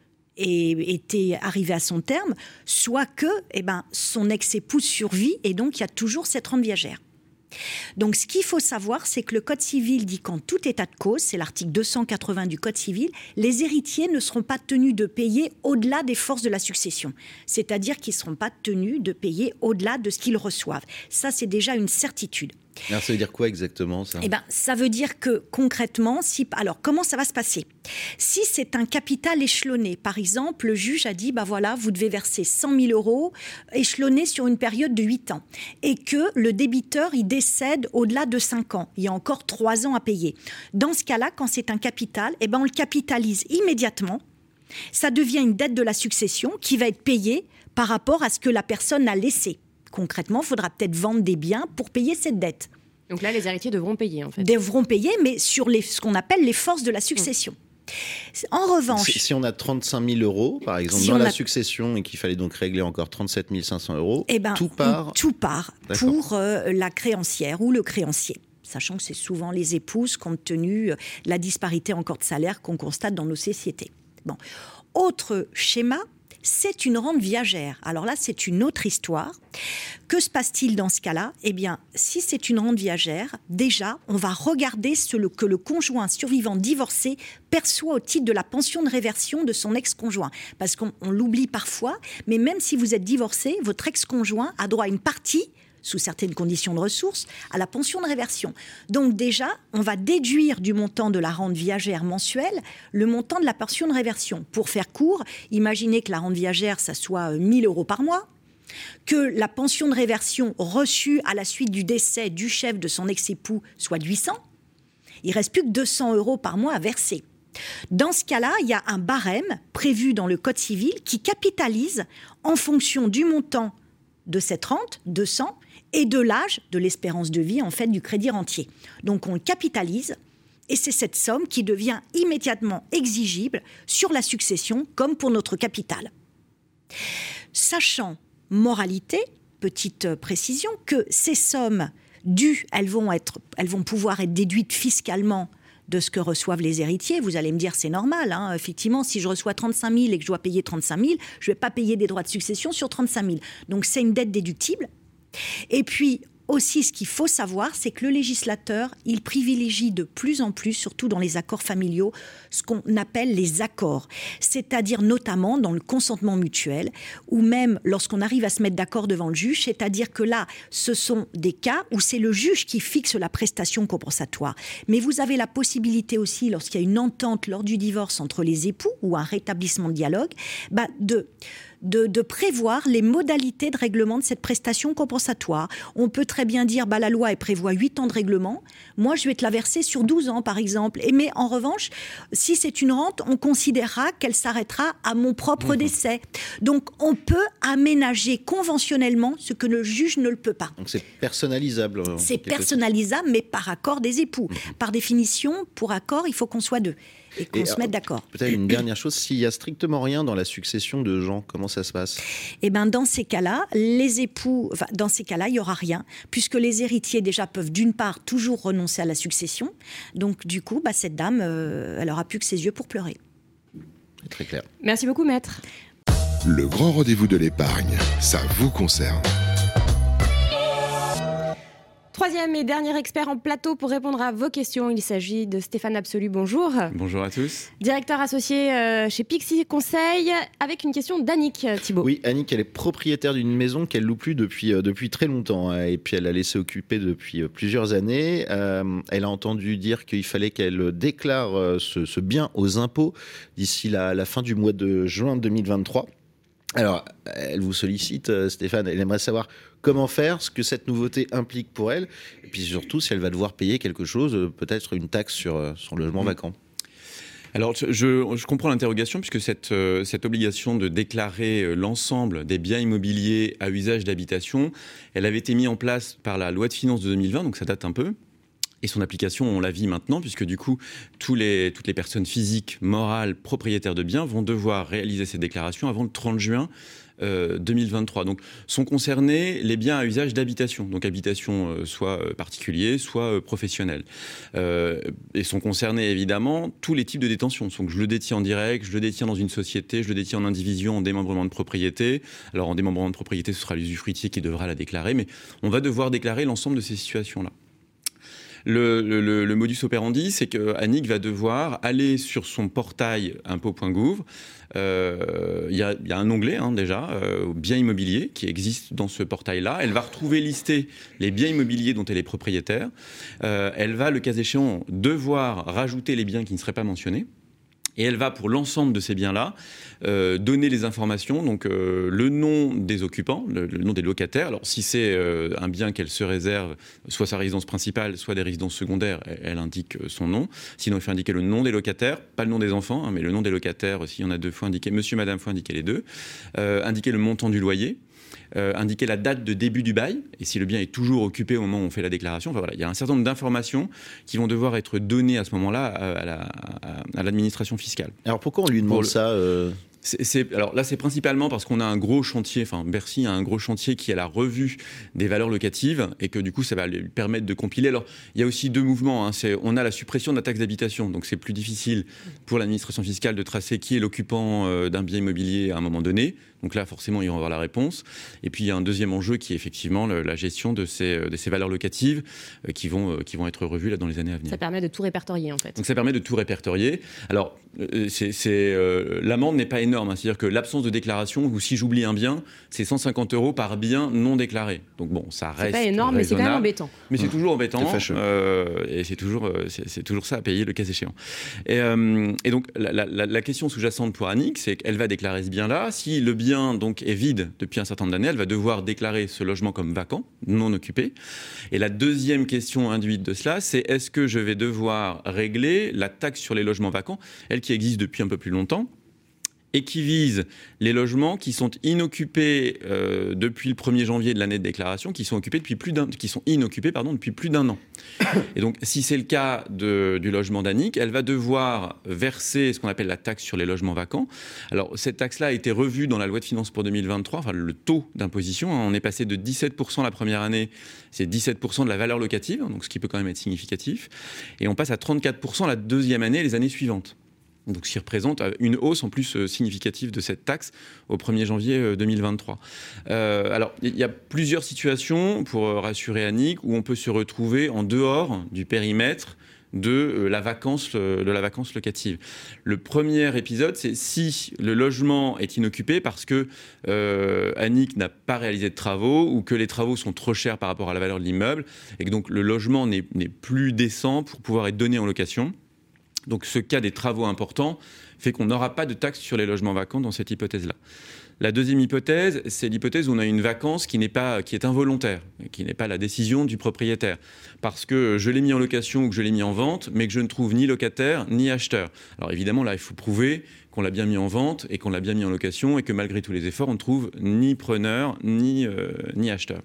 était arrivé à son terme, soit que son ex-épouse survit et donc il y a toujours cette rente viagère. Donc ce qu'il faut savoir, c'est que le Code civil dit qu'en tout état de cause, c'est l'article 280 du Code civil, les héritiers ne seront pas tenus de payer au-delà des forces de la succession. C'est-à-dire qu'ils ne seront pas tenus de payer au-delà de ce qu'ils reçoivent. Ça, c'est déjà une certitude. Alors, ça veut dire quoi exactement, ça ? Ça veut dire que concrètement, alors comment ça va se passer ? Si c'est un capital échelonné, par exemple, le juge a dit, vous devez verser 100 000 € échelonné sur une période de 8 ans, et que le débiteur, il décède au-delà de 5 ans. Il y a encore 3 ans à payer. Dans ce cas-là, quand c'est un capital, on le capitalise immédiatement. Ça devient une dette de la succession qui va être payée par rapport à ce que la personne a laissé. Concrètement, il faudra peut-être vendre des biens pour payer cette dette. Donc là, les héritiers devront payer, en fait. Devront payer, mais sur ce qu'on appelle les forces de la succession. En revanche... Si on a 35 000 euros, par exemple, dans la succession, et qu'il fallait donc régler encore 37 500 euros, tout part pour la créancière ou le créancier. Sachant que c'est souvent les épouses, compte tenu de la disparité encore de salaire qu'on constate dans nos sociétés. Bon. Autre schéma, c'est une rente viagère. Alors là, c'est une autre histoire. Que se passe-t-il dans ce cas-là ? Eh bien, si c'est une rente viagère, déjà, on va regarder ce que le conjoint survivant divorcé perçoit au titre de la pension de réversion de son ex-conjoint. Parce qu'on l'oublie parfois, mais même si vous êtes divorcé, votre ex-conjoint a droit à une partie, sous certaines conditions de ressources, à la pension de réversion. Donc déjà, on va déduire du montant de la rente viagère mensuelle le montant de la pension de réversion. Pour faire court, imaginez que la rente viagère, ça soit 1 000 euros par mois, que la pension de réversion reçue à la suite du décès du chef de son ex-époux soit de 800, il ne reste plus que 200 euros par mois à verser. Dans ce cas-là, il y a un barème prévu dans le Code civil qui capitalise en fonction du montant de cette rente, 200, et de l'âge, de l'espérance de vie, en fait, du crédit rentier. Donc, on le capitalise, et c'est cette somme qui devient immédiatement exigible sur la succession, comme pour notre capital. Sachant, moralité, petite précision, que ces sommes dues, elles vont pouvoir être déduites fiscalement de ce que reçoivent les héritiers. Vous allez me dire, c'est normal. Hein. Effectivement, si je reçois 35 000 et que je dois payer 35 000, je ne vais pas payer des droits de succession sur 35 000. Donc, c'est une dette déductible. Et puis, aussi, ce qu'il faut savoir, c'est que le législateur, il privilégie de plus en plus, surtout dans les accords familiaux, ce qu'on appelle les accords. C'est-à-dire notamment dans le consentement mutuel, ou même lorsqu'on arrive à se mettre d'accord devant le juge, c'est-à-dire que là, ce sont des cas où c'est le juge qui fixe la prestation compensatoire. Mais vous avez la possibilité aussi, lorsqu'il y a une entente lors du divorce entre les époux, ou un rétablissement de dialogue, de prévoir les modalités de règlement de cette prestation compensatoire. On peut très bien dire, la loi elle prévoit 8 ans de règlement, moi je vais te la verser sur 12 ans par exemple. Mais en revanche, si c'est une rente, on considérera qu'elle s'arrêtera à mon propre décès. Donc on peut aménager conventionnellement ce que le juge ne le peut pas. Donc c'est personnalisable. C'est personnalisable, mais par accord des époux. Par définition, pour accord, il faut qu'on soit deux. Et qu'on se mette d'accord. Peut-être une dernière chose, s'il n'y a strictement rien dans la succession de gens, comment ça se passe ? Eh bien, dans ces cas-là, les époux, dans ces cas-là, il n'y aura rien, puisque les héritiers déjà peuvent d'une part toujours renoncer à la succession. Donc, du coup, cette dame, elle n'aura plus que ses yeux pour pleurer. C'est très clair. Merci beaucoup, maître. Le grand rendez-vous de l'épargne, ça vous concerne. Troisième et dernier expert en plateau pour répondre à vos questions. Il s'agit de Stéphane Absolu. Bonjour. Bonjour à tous. Directeur associé chez Pixie Conseil, avec une question d'Annick, Thibault. Oui, Annick, elle est propriétaire d'une maison qu'elle loue plus depuis très longtemps. Et puis elle a laissé occuper depuis plusieurs années. Elle a entendu dire qu'il fallait qu'elle déclare ce bien aux impôts d'ici la fin du mois de juin 2023. Alors, elle vous sollicite, Stéphane, elle aimerait savoir comment faire, ce que cette nouveauté implique pour elle, et puis surtout si elle va devoir payer quelque chose, peut-être une taxe sur son logement vacant. Alors, je comprends l'interrogation, puisque cette obligation de déclarer l'ensemble des biens immobiliers à usage d'habitation, elle avait été mise en place par la loi de finances de 2020, donc ça date un peu. Et son application, on la vit maintenant, puisque du coup, toutes les personnes physiques, morales, propriétaires de biens vont devoir réaliser ces déclarations avant le 30 juin 2023. Donc, sont concernés les biens à usage d'habitation. Donc, habitation soit particulier, soit professionnel. Et sont concernés, évidemment, tous les types de détention. Donc, je le détiens en direct, je le détiens dans une société, je le détiens en indivision, en démembrement de propriété. Alors, en démembrement de propriété, ce sera l'usufruitier qui devra la déclarer, mais on va devoir déclarer l'ensemble de ces situations-là. Le modus operandi, c'est que Annick va devoir aller sur son portail impôts.gouv. Il y a un onglet déjà, biens immobiliers, qui existe dans ce portail-là. Elle va retrouver listés les biens immobiliers dont elle est propriétaire. Elle va, le cas échéant, devoir rajouter les biens qui ne seraient pas mentionnés. Et elle va, pour l'ensemble de ces biens-là, donner les informations, donc le nom des occupants, le nom des locataires. Alors, si c'est un bien qu'elle se réserve, soit sa résidence principale, soit des résidences secondaires, elle indique son nom. Sinon, il faut indiquer le nom des locataires, pas le nom des enfants, mais le nom des locataires, s'il y en a deux, il faut indiquer monsieur, madame, il faut indiquer les deux. Indiquer le montant du loyer. indiquer la date de début du bail, et si le bien est toujours occupé au moment où on fait la déclaration. Enfin, voilà, il y a un certain nombre d'informations qui vont devoir être données à ce moment-là à l'administration fiscale. Alors pourquoi on lui demande ça Alors là, c'est principalement parce qu'on a un gros chantier, Bercy a un gros chantier qui est la revue des valeurs locatives et que du coup, ça va lui permettre de compiler. Alors, il y a aussi deux mouvements. On a la suppression de la taxe d'habitation, donc c'est plus difficile pour l'administration fiscale de tracer qui est l'occupant d'un bien immobilier à un moment donné. Donc là, forcément, ils vont avoir la réponse. Et puis, il y a un deuxième enjeu qui est effectivement la gestion de ces valeurs locatives qui vont être revues là, dans les années à venir. Ça permet de tout répertorier, en fait. Donc, ça permet de tout répertorier. Alors, l'amende n'est pas énorme. C'est-à-dire que l'absence de déclaration, ou si j'oublie un bien, c'est 150 € par bien non déclaré. Donc bon, ça reste. C'est pas énorme, raisonnable, mais c'est quand même embêtant. Mais c'est toujours embêtant. C'est fâcheux. Et c'est toujours ça à payer le cas échéant. Et donc, la question sous-jacente pour Annick, c'est qu'elle va déclarer ce bien-là. Si le bien donc est vide depuis un certain nombre d'années, elle va devoir déclarer ce logement comme vacant, non occupé. Et la deuxième question induite de cela, c'est est-ce que je vais devoir régler la taxe sur les logements vacants, elle qui existe depuis un peu plus longtemps, et qui vise les logements qui sont inoccupés depuis le 1er janvier de l'année de déclaration, qui sont inoccupés depuis plus d'un an. Et donc, si c'est le cas du logement d'Annick, elle va devoir verser ce qu'on appelle la taxe sur les logements vacants. Alors, cette taxe-là a été revue dans la loi de finances pour 2023, enfin le taux d'imposition. On est passé de 17% la première année, c'est 17% de la valeur locative, donc ce qui peut quand même être significatif. Et on passe à 34% la deuxième année et les années suivantes. Donc, ce qui représente une hausse en plus significative de cette taxe au 1er janvier 2023. Alors, il y a plusieurs situations, pour rassurer Annick, où on peut se retrouver en dehors du périmètre de la vacance locative. Le premier épisode, c'est si le logement est inoccupé parce que Annick n'a pas réalisé de travaux ou que les travaux sont trop chers par rapport à la valeur de l'immeuble et que donc le logement n'est plus décent pour pouvoir être donné en location. Donc ce cas des travaux importants fait qu'on n'aura pas de taxe sur les logements vacants dans cette hypothèse-là. La deuxième hypothèse, c'est l'hypothèse où on a une vacance qui est involontaire, qui n'est pas la décision du propriétaire. Parce que je l'ai mis en location ou que je l'ai mis en vente, mais que je ne trouve ni locataire ni acheteur. Alors évidemment, là, il faut prouver qu'on l'a bien mis en vente et qu'on l'a bien mis en location et que malgré tous les efforts, on ne trouve ni preneur ni acheteur.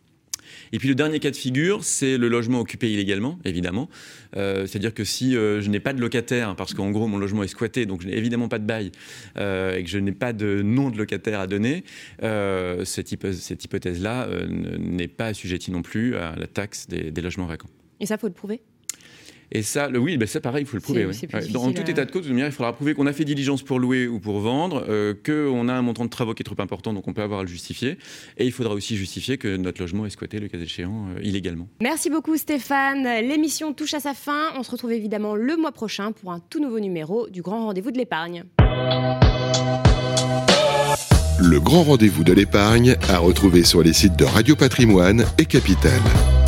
Et puis le dernier cas de figure, c'est le logement occupé illégalement, évidemment. C'est-à-dire que si je n'ai pas de locataire, parce qu'en gros mon logement est squatté, donc je n'ai évidemment pas de bail, et que je n'ai pas de nom de locataire à donner, cette hypothèse-là n'est pas assujettie non plus à la taxe des logements vacants. Et ça, faut le prouver ? Et ça, ça pareil, il faut le prouver. Dans tout état de cause, il faudra prouver qu'on a fait diligence pour louer ou pour vendre, qu'on a un montant de travaux qui est trop important, donc on peut avoir à le justifier. Et il faudra aussi justifier que notre logement est squatté, le cas échéant, illégalement. Merci beaucoup Stéphane. L'émission touche à sa fin. On se retrouve évidemment le mois prochain pour un tout nouveau numéro du Grand Rendez-vous de l'épargne. Le Grand Rendez-vous de l'épargne à retrouver sur les sites de Radio Patrimoine et Capital.